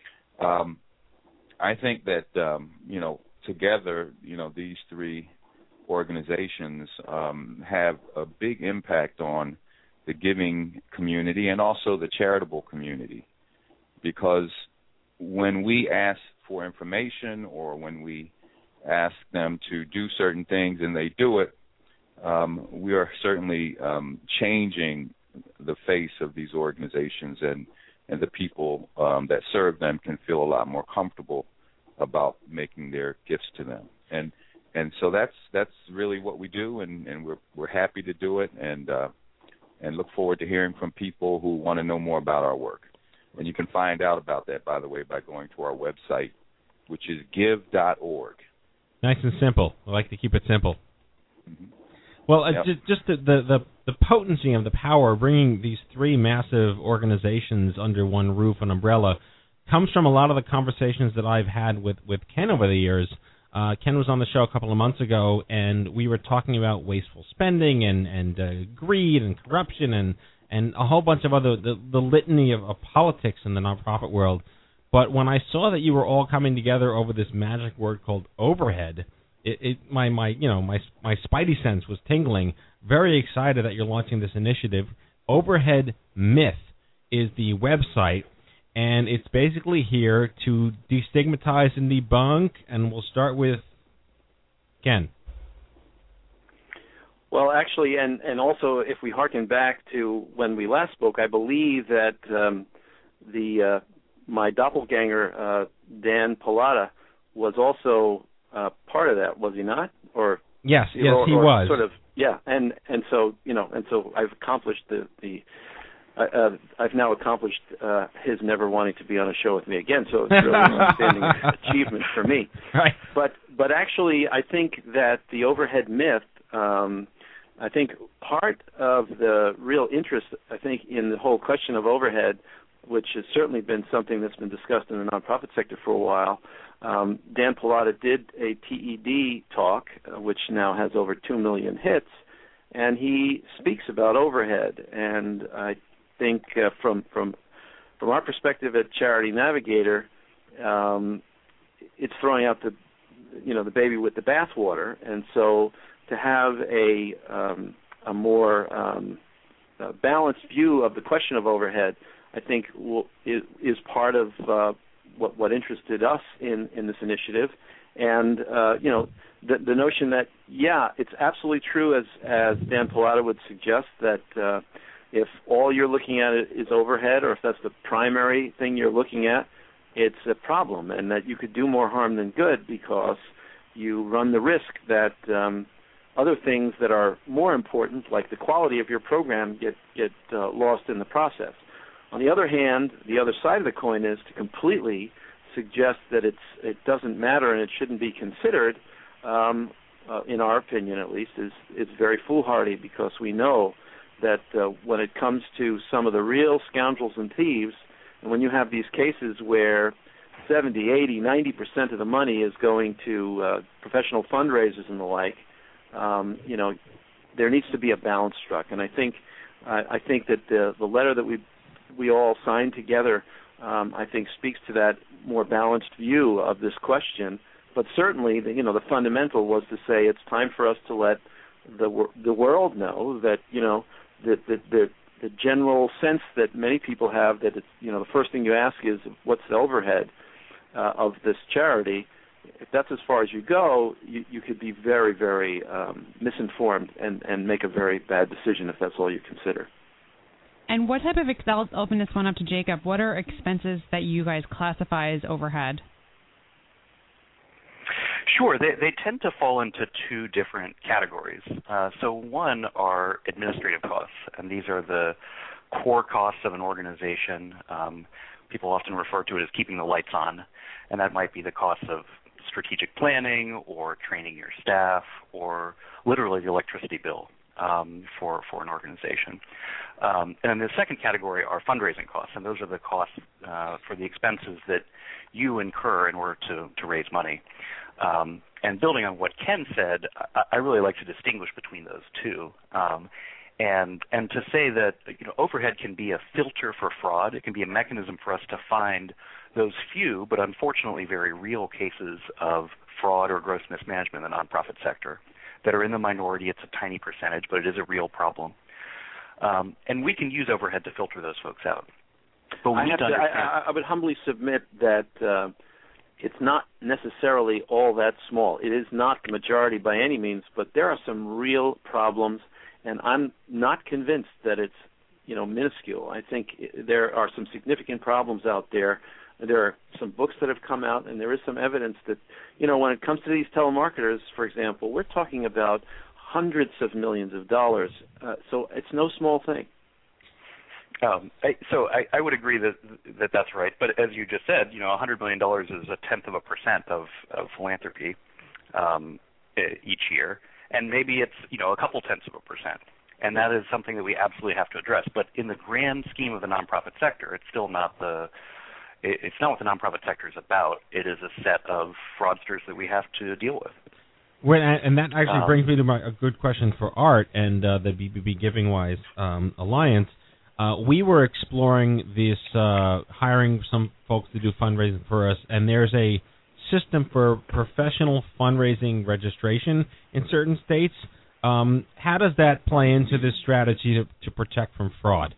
I think that together, these three organizations have a big impact on the giving community and also the charitable community, because when we ask for information or when we ask them to do certain things and they do it, we are certainly changing the face of these organizations, and the people that serve them can feel a lot more comfortable about making their gifts to them. And so that's really what we do, and we're happy to do it, and look forward to hearing from people who want to know more about our work. And you can find out about that, by the way, by going to our website, which is give.org. Nice and simple. I like to keep it simple. Mm-hmm. Well, just the potency of the power of bringing these three massive organizations under one roof and umbrella comes from a lot of the conversations that I've had with Ken over the years. Ken was on the show a couple of months ago, and we were talking about wasteful spending and greed and corruption and a whole bunch of other, the litany of politics in the nonprofit world. But when I saw that you were all coming together over this magic word called overhead, my spidey sense was tingling. Very excited that you're launching this initiative. Overhead Myth is the website, and it's basically here to destigmatize and debunk. And we'll start with Ken. Well, actually, and also if we harken back to when we last spoke, I believe that my doppelganger, Dan Pallotta, was also part of that, was he not? Or yes, he was. Sort of, yeah. And so I've accomplished I've now accomplished his never wanting to be on a show with me again. So it's really an outstanding achievement for me. Right. But actually, I think that the overhead myth. I think part of the real interest, I think, in the whole question of overhead, which has certainly been something that's been discussed in the nonprofit sector for a while. Dan Pallotta did a TED talk, which now has over 2 million hits, and he speaks about overhead. And I think from our perspective at Charity Navigator, it's throwing out the baby with the bathwater, and so to have a more balanced view of the question of overhead, I think is part of what interested us in this initiative, and the notion that it's absolutely true as Dan Pallotta would suggest that if all you're looking at is overhead, or if that's the primary thing you're looking at, it's a problem, and that you could do more harm than good because you run the risk that other things that are more important, like the quality of your program, get lost in the process. On the other hand, the other side of the coin is to completely suggest that it doesn't matter and it shouldn't be considered, in our opinion at least, is very foolhardy, because we know that when it comes to some of the real scoundrels and thieves, and when you have these cases where 70, 80, 90% of the money is going to professional fundraisers and the like, there needs to be a balance struck. And I think that the letter that we all signed together, I think, speaks to that more balanced view of this question. But certainly, the fundamental was to say it's time for us to let the world know that the general sense that many people have that it's, the first thing you ask is what's the overhead of this charity. If that's as far as you go, you could be very, very misinformed and make a very bad decision if that's all you consider. And what type of, I'll open this one up to Jacob, what are expenses that you guys classify as overhead? Sure. They tend to fall into two different categories. So one are administrative costs, and these are the core costs of an organization. People often refer to it as keeping the lights on, and that might be the cost of strategic planning or training your staff or literally the electricity bill for an organization. And then the second category are fundraising costs, and those are the costs for the expenses that you incur in order to raise money. And building on what Ken said, I really like to distinguish between those two. And to say that overhead can be a filter for fraud. It can be a mechanism for us to find those few, but unfortunately very real cases of fraud or gross mismanagement in the nonprofit sector that are in the minority. It's a tiny percentage, but it is a real problem. And we can use overhead to filter those folks out. But I would humbly submit that it's not necessarily all that small. It is not the majority by any means, but there are some real problems, and I'm not convinced that it's minuscule. I think there are some significant problems out there There are some books that have come out, and there is some evidence that, when it comes to these telemarketers, for example, we're talking about hundreds of millions of dollars. So it's no small thing. I would agree that that's right. But as you just said, $100 million is 0.1% of philanthropy each year, and maybe it's a couple tenths of a percent. And that is something that we absolutely have to address. But in the grand scheme of the nonprofit sector, it's still not it's not what the nonprofit sector is about. It is a set of fraudsters that we have to deal with. And that actually brings me to a good question for Art and the BBB GivingWise Alliance. We were exploring this, hiring some folks to do fundraising for us, and there's a system for professional fundraising registration in certain states. How does that play into this strategy to protect from fraud?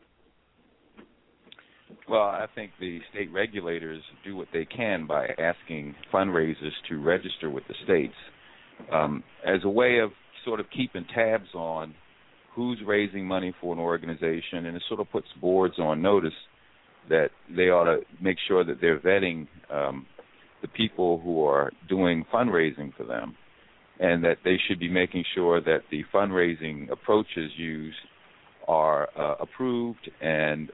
Well, I think the state regulators do what they can by asking fundraisers to register with the states as a way of sort of keeping tabs on who's raising money for an organization, and it sort of puts boards on notice that they ought to make sure that they're vetting the people who are doing fundraising for them, and that they should be making sure that the fundraising approaches used are approved and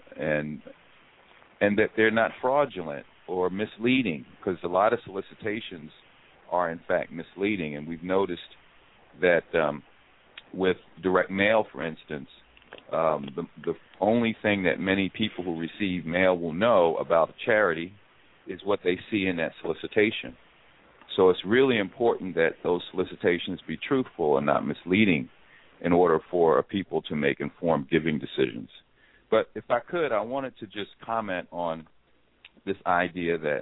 that they're not fraudulent or misleading, because a lot of solicitations are in fact misleading, and we've noticed that with direct mail, for instance, the only thing that many people who receive mail will know about a charity is what they see in that solicitation. So it's really important that those solicitations be truthful and not misleading in order for people to make informed giving decisions. But if I could, I wanted to just comment on this idea that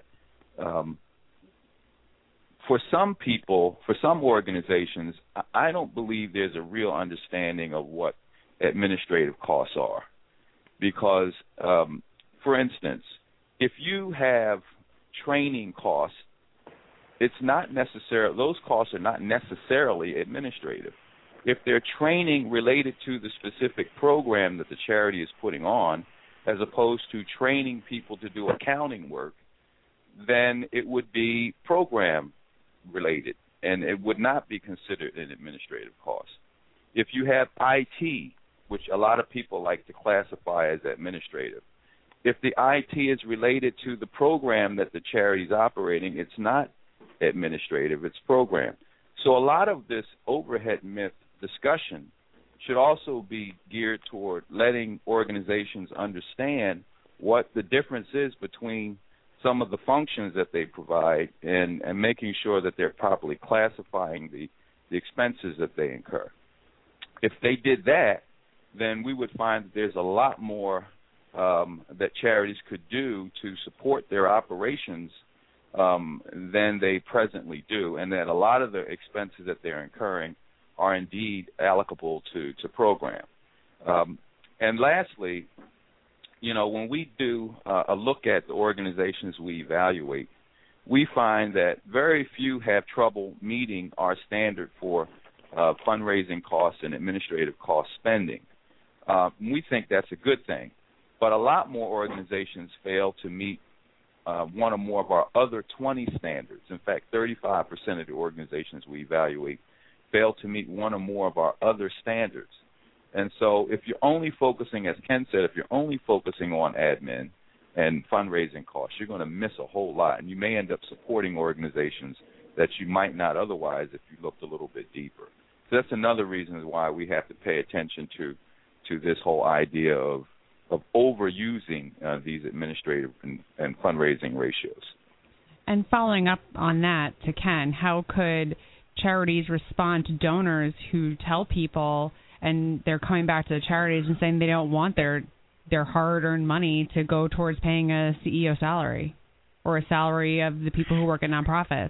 for some people, for some organizations, I don't believe there's a real understanding of what administrative costs are. Because, for instance, if you have training costs, it's not necessarily, those costs are not necessarily administrative. If they're training related to the specific program that the charity is putting on, as opposed to training people to do accounting work, then it would be program related, and it would not be considered an administrative cost. If you have IT, which a lot of people like to classify as administrative, if the IT is related to the program that the charity is operating, it's not administrative, it's program. So a lot of this overhead myth discussion should also be geared toward letting organizations understand what the difference is between some of the functions that they provide and making sure that they're properly classifying the expenses that they incur. If they did that, then we would find that there's a lot more that charities could do to support their operations than they presently do, and that a lot of the expenses that they're incurring are indeed allocable to program. And lastly, when we do a look at the organizations we evaluate, we find that very few have trouble meeting our standard for fundraising costs and administrative cost spending. We think that's a good thing. But a lot more organizations fail to meet one or more of our other 20 standards. In fact, 35% of the organizations we evaluate fail to meet one or more of our other standards. And so if you're only focusing, as Ken said, if you're only focusing on admin and fundraising costs, you're going to miss a whole lot. And you may end up supporting organizations that you might not otherwise if you looked a little bit deeper. So that's another reason why we have to pay attention to this whole idea of overusing these administrative and fundraising ratios. And following up on that to Ken, how could charities respond to donors who tell people, and they're coming back to the charities and saying they don't want their hard-earned money to go towards paying a CEO salary or a salary of the people who work at nonprofits?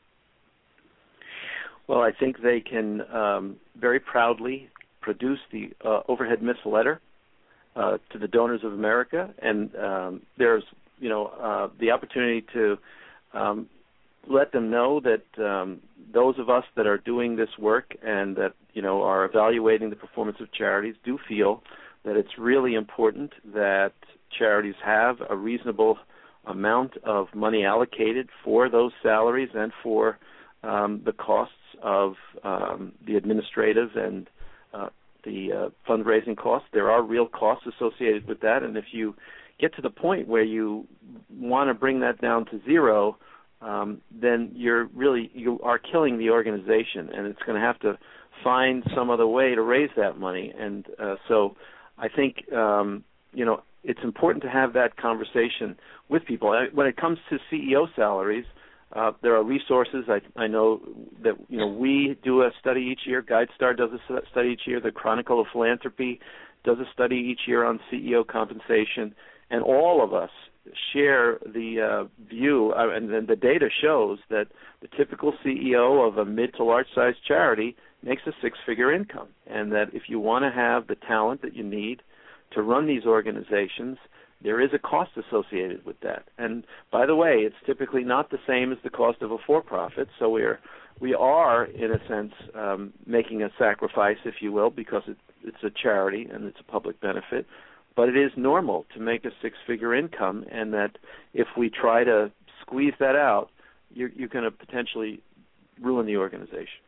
Well, I think they can very proudly produce the overhead miss letter to the Donors of America, and there's the opportunity to let them know that those of us that are doing this work and that are evaluating the performance of charities do feel that it's really important that charities have a reasonable amount of money allocated for those salaries and for the costs of the administrative and the fundraising costs. There are real costs associated with that, and if you get to the point where you want to bring that down to zero, then you are killing the organization, and it's going to have to find some other way to raise that money. And so I think it's important to have that conversation with people. When it comes to CEO salaries, there are resources. I know that we do a study each year. GuideStar does a study each year. The Chronicle of Philanthropy does a study each year on CEO compensation, and all of us share the view, and then the data shows that the typical CEO of a mid to large-sized charity makes a six-figure income, and that if you want to have the talent that you need to run these organizations, there is a cost associated with that. And by the way, it's typically not the same as the cost of a for-profit, so we are in a sense making a sacrifice, if you will, because it's a charity and it's a public benefit. But it is normal to make a six-figure income, and that if we try to squeeze that out, you're going to potentially ruin the organization.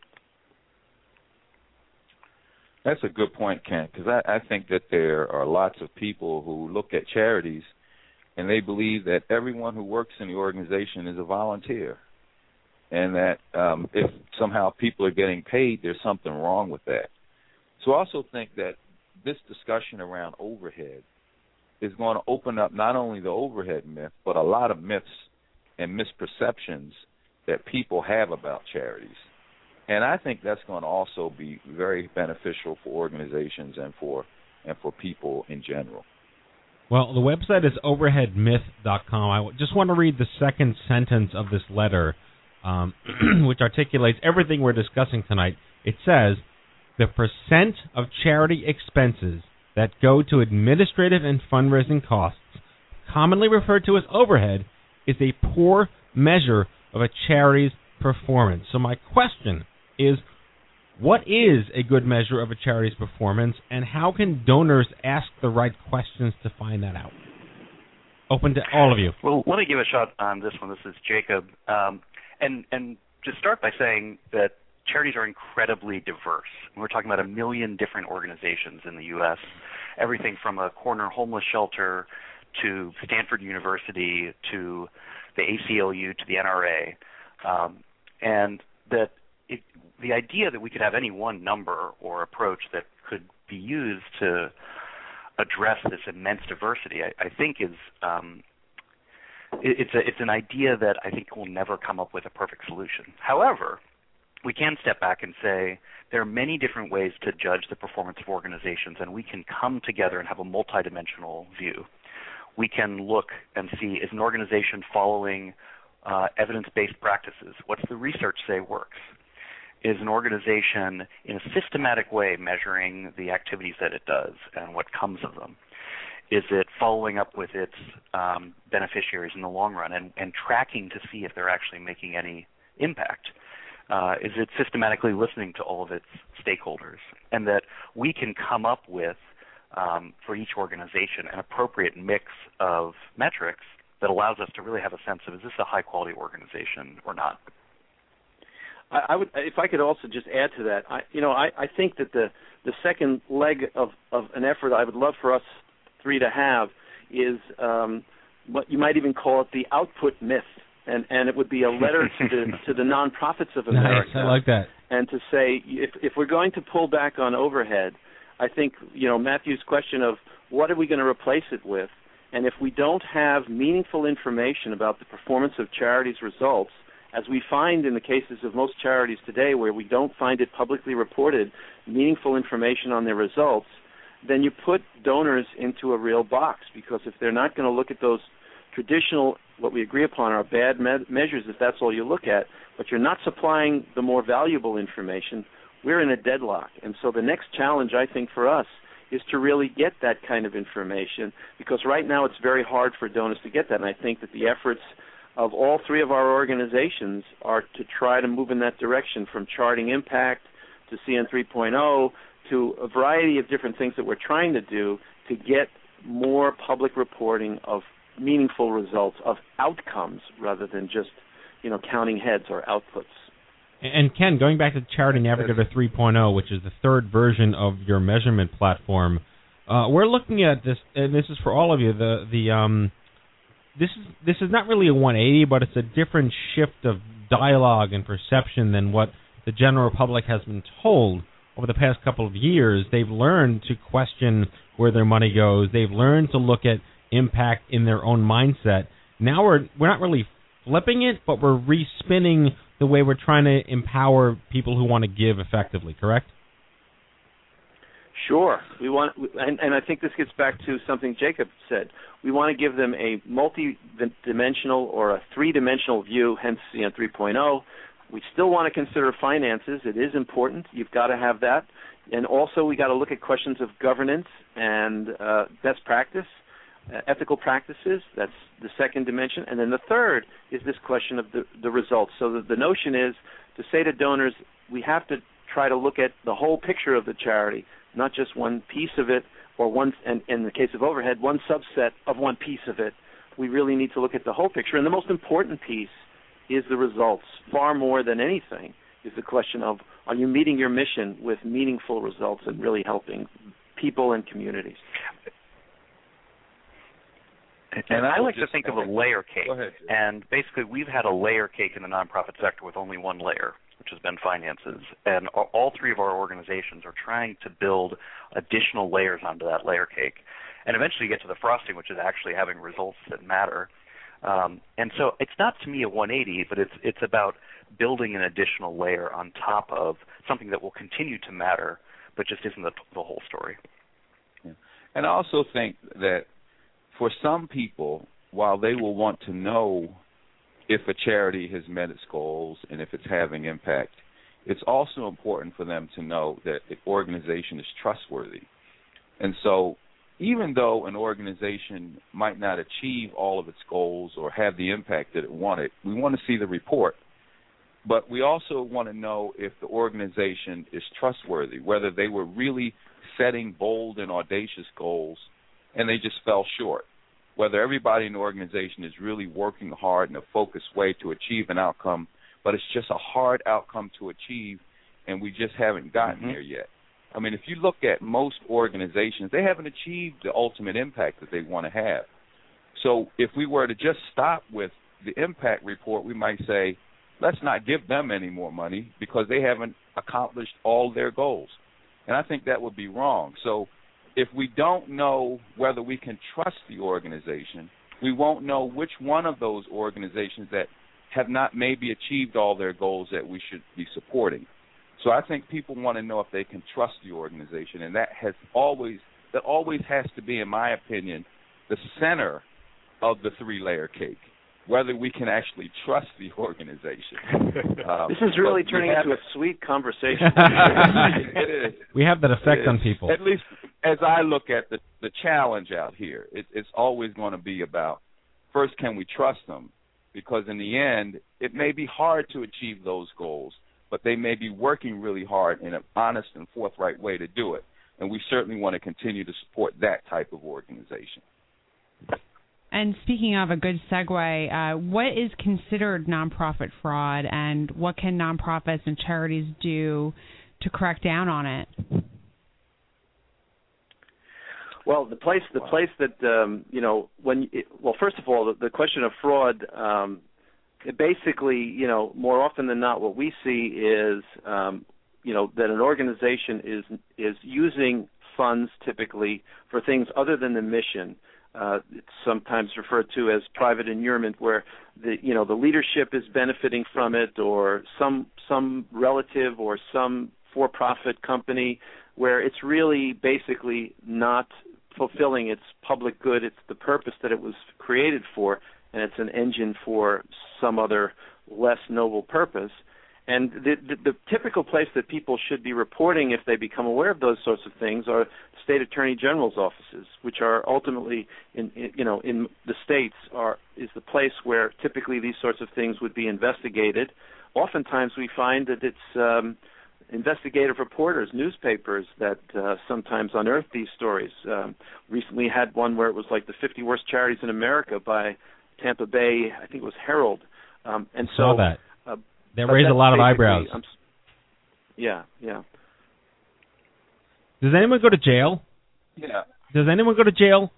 That's a good point, Kent, because I think that there are lots of people who look at charities and they believe that everyone who works in the organization is a volunteer, and that if somehow people are getting paid, there's something wrong with that. So I also think that this discussion around overhead is going to open up not only the overhead myth, but a lot of myths and misperceptions that people have about charities. And I think that's going to also be very beneficial for organizations and for people in general. Well, the website is overheadmyth.com. I just want to read the second sentence of this letter, which articulates everything we're discussing tonight. It says, the percent of charity expenses that go to administrative and fundraising costs, commonly referred to as overhead, is a poor measure of a charity's performance. So my question is, what is a good measure of a charity's performance, and how can donors ask the right questions to find that out? Open to all of you. Well, let me give a shot on this one. This is Jacob. And to start by saying that charities are incredibly diverse. We're talking about 1 million different organizations in the U.S., everything from a corner homeless shelter to Stanford University to the ACLU to the NRA, and that the idea that we could have any one number or approach that could be used to address this immense diversity, I think is it's an idea that I think will never come up with a perfect solution. However, we can step back and say there are many different ways to judge the performance of organizations, and we can come together and have a multidimensional view. We can look and see, is an organization following evidence-based practices? What's the research say works? Is an organization in a systematic way measuring the activities that it does and what comes of them? Is it following up with its beneficiaries in the long run and tracking to see if they're actually making any impact? Is it systematically listening to all of its stakeholders? And that we can come up with, for each organization, an appropriate mix of metrics that allows us to really have a sense of, is this a high-quality organization or not? I would, if I could also just add to that, I think that the second leg of an effort I would love for us three to have is what you might even call it the output myth, and it would be a letter to the nonprofits of America. Nice, I like that. And to say, if we're going to pull back on overhead, I think Matthew's question of what are we going to replace it with, and if we don't have meaningful information about the performance of charities' results, as we find in the cases of most charities today where we don't find it publicly reported, meaningful information on their results, then you put donors into a real box, because if they're not going to look at those traditional, what we agree upon are bad measures, if that's all you look at, but you're not supplying the more valuable information, we're in a deadlock. And so the next challenge, I think, for us is to really get that kind of information, because right now it's very hard for donors to get that, and I think that the efforts of all three of our organizations are to try to move in that direction, from charting impact to CN 3.0 to a variety of different things that we're trying to do to get more public reporting of meaningful results of outcomes rather than just, counting heads or outputs. And Ken, going back to Charity Navigator 3.0, which is the third version of your measurement platform, we're looking at this, and this is for all of you. This is not really a 180, but it's a different shift of dialogue and perception than what the general public has been told over the past couple of years. They've learned to question where their money goes. They've learned to look at impact in their own mindset. Now we're not really flipping it, but we're respinning the way we're trying to empower people who want to give effectively, correct? Sure. And I think this gets back to something Jacob said. We want to give them a multi-dimensional or a three-dimensional view, hence 3.0. We still want to consider finances. It is important. You've got to have that. And also we got to look at questions of governance and best practice, ethical practices. That's the second dimension. And then the third is this question of the results. So the notion is to say to donors, we have to try to look at the whole picture of the charity, not just one piece of it, or one, and in the case of overhead, one subset of one piece of it. We really need to look at the whole picture. And the most important piece is the results. Far more than anything is the question of, are you meeting your mission with meaningful results and really helping people and communities? And I like to think of a layer cake. Go ahead, and basically we've had a layer cake in the nonprofit sector with only one layer, which has been finances. And all three of our organizations are trying to build additional layers onto that layer cake. And eventually you get to the frosting, which is actually having results that matter. And so it's not to me a 180, but it's about building an additional layer on top of something that will continue to matter, but just isn't the whole story. Yeah. And I also think that for some people, while they will want to know if a charity has met its goals and if it's having impact, it's also important for them to know that the organization is trustworthy. And so even though an organization might not achieve all of its goals or have the impact that it wanted, we want to see the report. But we also want to know if the organization is trustworthy, whether they were really setting bold and audacious goals and they just fell short, whether everybody in the organization is really working hard in a focused way to achieve an outcome, but it's just a hard outcome to achieve and we just haven't gotten there yet. I mean, if you look at most organizations, they haven't achieved the ultimate impact that they want to have. So if we were to just stop with the impact report, we might say, let's not give them any more money because they haven't accomplished all their goals. And I think that would be wrong. So if we don't know whether we can trust the organization, we won't know which one of those organizations that have not maybe achieved all their goals that we should be supporting. So I think people want to know if they can trust the organization, and that always has to be, in my opinion, the center of the three-layer cake, whether we can actually trust the organization. This is really turning into a sweet conversation. It is. We have that effect on people. At least as I look at the challenge out here, it's always going to be about, first, can we trust them? Because in the end, it may be hard to achieve those goals, but they may be working really hard in an honest and forthright way to do it. And we certainly want to continue to support that type of organization. And speaking of a good segue, what is considered nonprofit fraud, and what can nonprofits and charities do to crack down on it? Well, the place that first of all, the question of fraud. It basically, more often than not, what we see is, that an organization is using funds typically for things other than the mission. It's sometimes referred to as private inurement, where the leadership is benefiting from it, or some relative or some for-profit company, where it's really basically not fulfilling its public good. It's the purpose that it was created for, and it's an engine for some other less noble purpose. And the typical place that people should be reporting if they become aware of those sorts of things are state attorney general's offices, which are ultimately in the states is the place where typically these sorts of things would be investigated. Oftentimes we find that it's investigative reporters, newspapers that sometimes unearth these stories. Recently had one where it was like the 50 worst charities in America by Tampa Bay, I think it was Herald. And saw so that. That raised a lot of eyebrows. Yeah. Does anyone go to jail? Yeah. Does anyone go to jail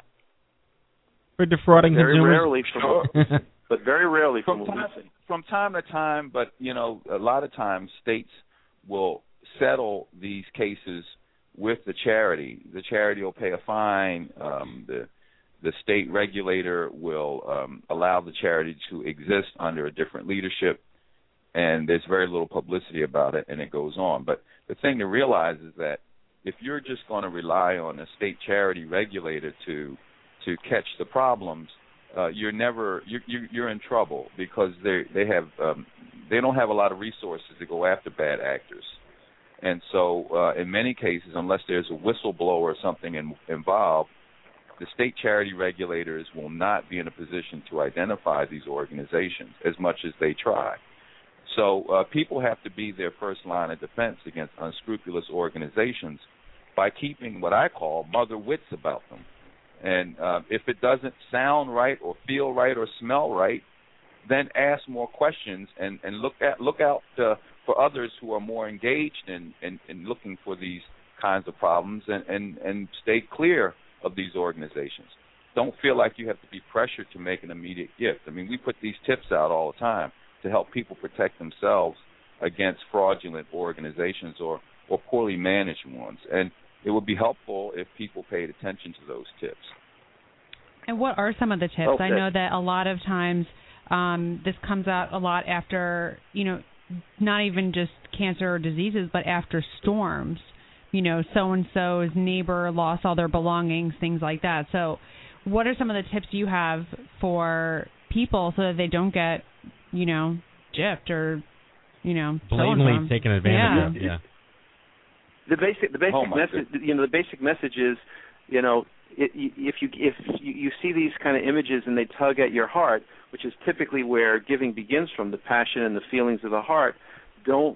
for defrauding very consumers? Rarely, but very rarely from what we see. From time to time, but a lot of times states will settle these cases with the charity. The charity will pay a fine. The state regulator will allow the charity to exist under a different leadership, and there's very little publicity about it, and it goes on. But the thing to realize is that if you're just going to rely on a state charity regulator to catch the problems, you're in trouble, because they don't have a lot of resources to go after bad actors. And so in many cases, unless there's a whistleblower or something involved, the state charity regulators will not be in a position to identify these organizations as much as they try. So people have to be their first line of defense against unscrupulous organizations by keeping what I call mother wits about them. And if it doesn't sound right or feel right or smell right, then ask more questions and look out for others who are more engaged in looking for these kinds of problems, and stay clear of these organizations. Don't feel like you have to be pressured to make an immediate gift. I mean, we put these tips out all the time to help people protect themselves against fraudulent organizations or poorly managed ones. And it would be helpful if people paid attention to those tips. And what are some of the tips? Okay. I know that a lot of times this comes out a lot after, not even just cancer or diseases, but after storms. So-and-so's neighbor lost all their belongings, things like that. So what are some of the tips you have for people so that they don't get, gypped or, blatantly taken advantage of? Yeah. The basic message, the basic message is, if you see these kind of images and they tug at your heart, which is typically where giving begins from, the passion and the feelings of the heart, don't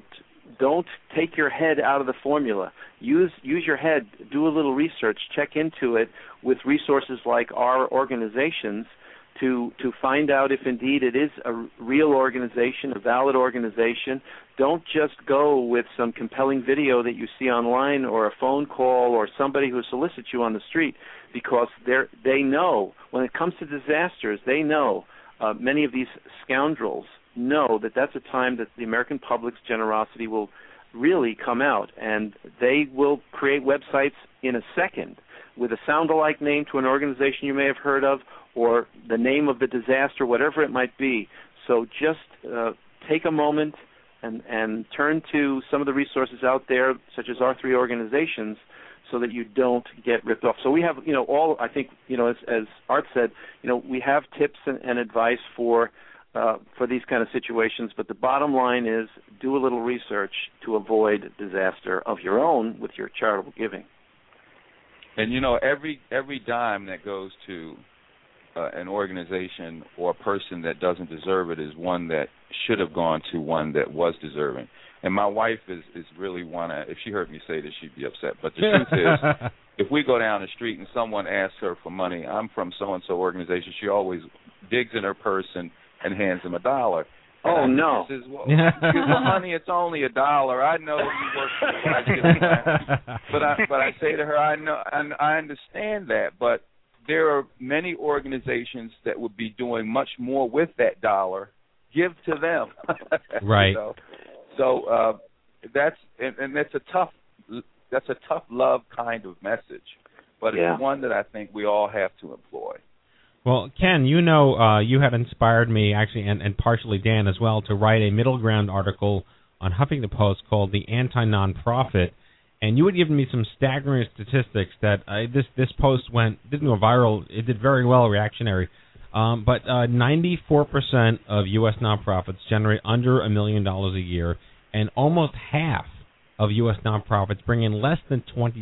take your head out of the formula. Use your head. Do a little research. Check into it with resources like our organizations to find out if indeed it is a real organization, a valid organization. Don't just go with some compelling video that you see online or a phone call or somebody who solicits you on the street, because they know when it comes to disasters, they know many of these scoundrels know that that's a time that the American public's generosity will really come out, and they will create websites in a second with a sound-alike name to an organization you may have heard of, or the name of the disaster, whatever it might be. So just take a moment and turn to some of the resources out there, such as our three organizations, so that you don't get ripped off. So we have, I think, as Art said, we have tips and advice for these kind of situations, but the bottom line is do a little research to avoid disaster of your own with your charitable giving. And every dime that goes to an organization or a person that doesn't deserve it is one that should have gone to one that was deserving. And my wife is really if she heard me say this, she'd be upset. But the truth is, if we go down the street and someone asks her for money, I'm from so-and-so organization, she always digs in her purse and hands him $1. Oh, no. She says, well, honey, it's only $1. I know you work for the but I say to her, I know, and I understand that, but there are many organizations that would be doing much more with that $1. Give to them. Right. So that's a tough love kind of message, but it's one that I think we all have to employ. Well, Ken, you had inspired me, actually, and partially Dan as well, to write a middle ground article on Huffington Post called The Anti-Nonprofit, and you had given me some staggering statistics that this post didn't go viral. It did very well, reactionary, but 94% of U.S. nonprofits generate under $1 million a year, and almost half of U.S. nonprofits bring in less than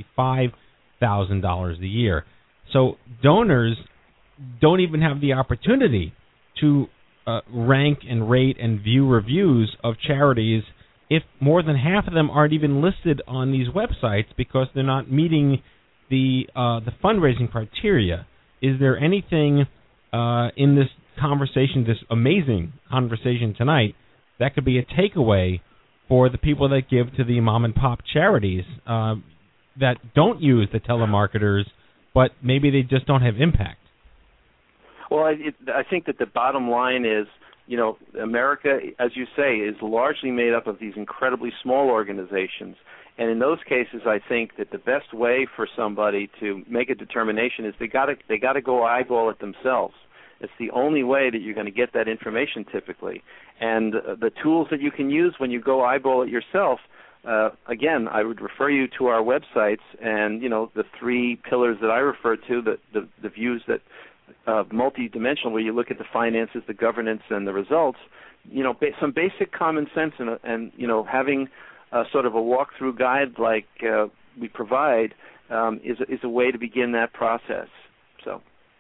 $25,000 a year. So donors don't even have the opportunity to rank and rate and view reviews of charities if more than half of them aren't even listed on these websites because they're not meeting the fundraising criteria? Is there anything in this conversation, this amazing conversation tonight, that could be a takeaway for the people that give to the mom and pop charities that don't use the telemarketers, but maybe they just don't have impact? Well, I think that the bottom line is, America, as you say, is largely made up of these incredibly small organizations. And in those cases, I think that the best way for somebody to make a determination is they got to go eyeball it themselves. It's the only way that you're going to get that information typically. And the tools that you can use when you go eyeball it yourself, again, I would refer you to our websites and, the 3 pillars that I refer to, the views that multi-dimensional, where you look at the finances, the governance, and the results. Some basic common sense and having sort of a walkthrough guide like we provide is a way to begin that process. So.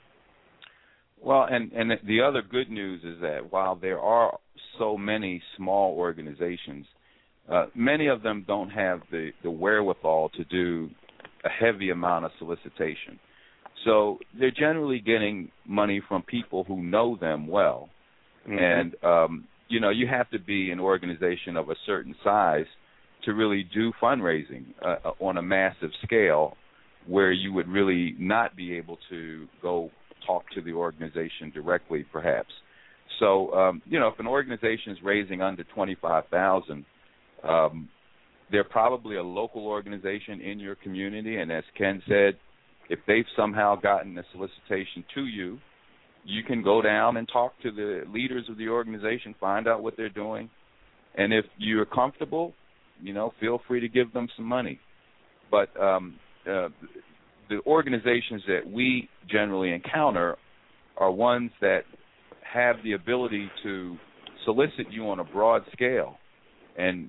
Well, and the other good news is that while there are so many small organizations, many of them don't have the wherewithal to do a heavy amount of solicitation. So they're generally getting money from people who know them well. Mm-hmm. And, you have to be an organization of a certain size to really do fundraising on a massive scale where you would really not be able to go talk to the organization directly, perhaps. So, if an organization is raising under $25,000, they're probably a local organization in your community, and as Ken said, if they've somehow gotten a solicitation to you, you can go down and talk to the leaders of the organization, find out what they're doing, and if you're comfortable, feel free to give them some money. But the organizations that we generally encounter are ones that have the ability to solicit you on a broad scale and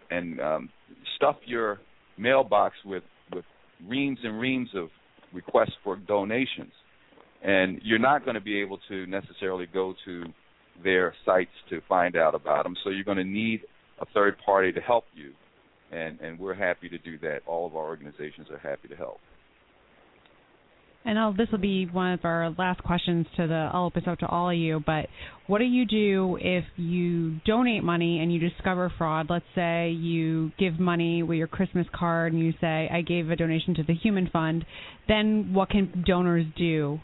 stuff your mailbox with reams and reams of requests for donations. And you're not going to be able to necessarily go to their sites to find out about them, so you're going to need a third party to help you. And we're happy to do that. All of our organizations are happy to help. And this will be one of our last questions I'll open this up to all of you, but what do you do if you donate money and you discover fraud? Let's say you give money with your Christmas card and you say, I gave a donation to the Human Fund. Then what can donors do?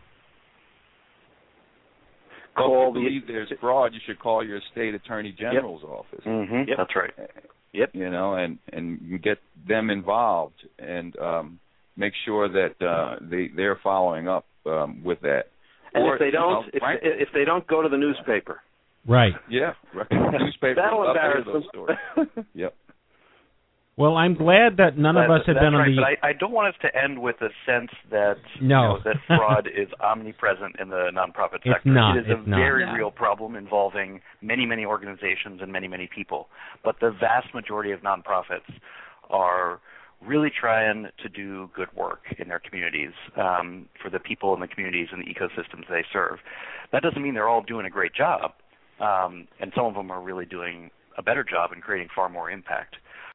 If you believe there's fraud, you should call your state attorney general's office. Mm-hmm. Yep. That's right. Yep. And you get them involved and make sure that they're following up with that. And if they don't, go to the newspaper. Right. Yeah. Newspaper. That'll embarrass them. Yep. Well, I'm glad that none of us have been on the... But I don't want us to end with a sense that that fraud is omnipresent in the nonprofit sector. It's not. It is a very real problem involving many, many organizations and many, many people. But the vast majority of nonprofits are really trying to do good work in their communities for the people in the communities and the ecosystems they serve. That doesn't mean they're all doing a great job, and some of them are really doing a better job and creating far more impact.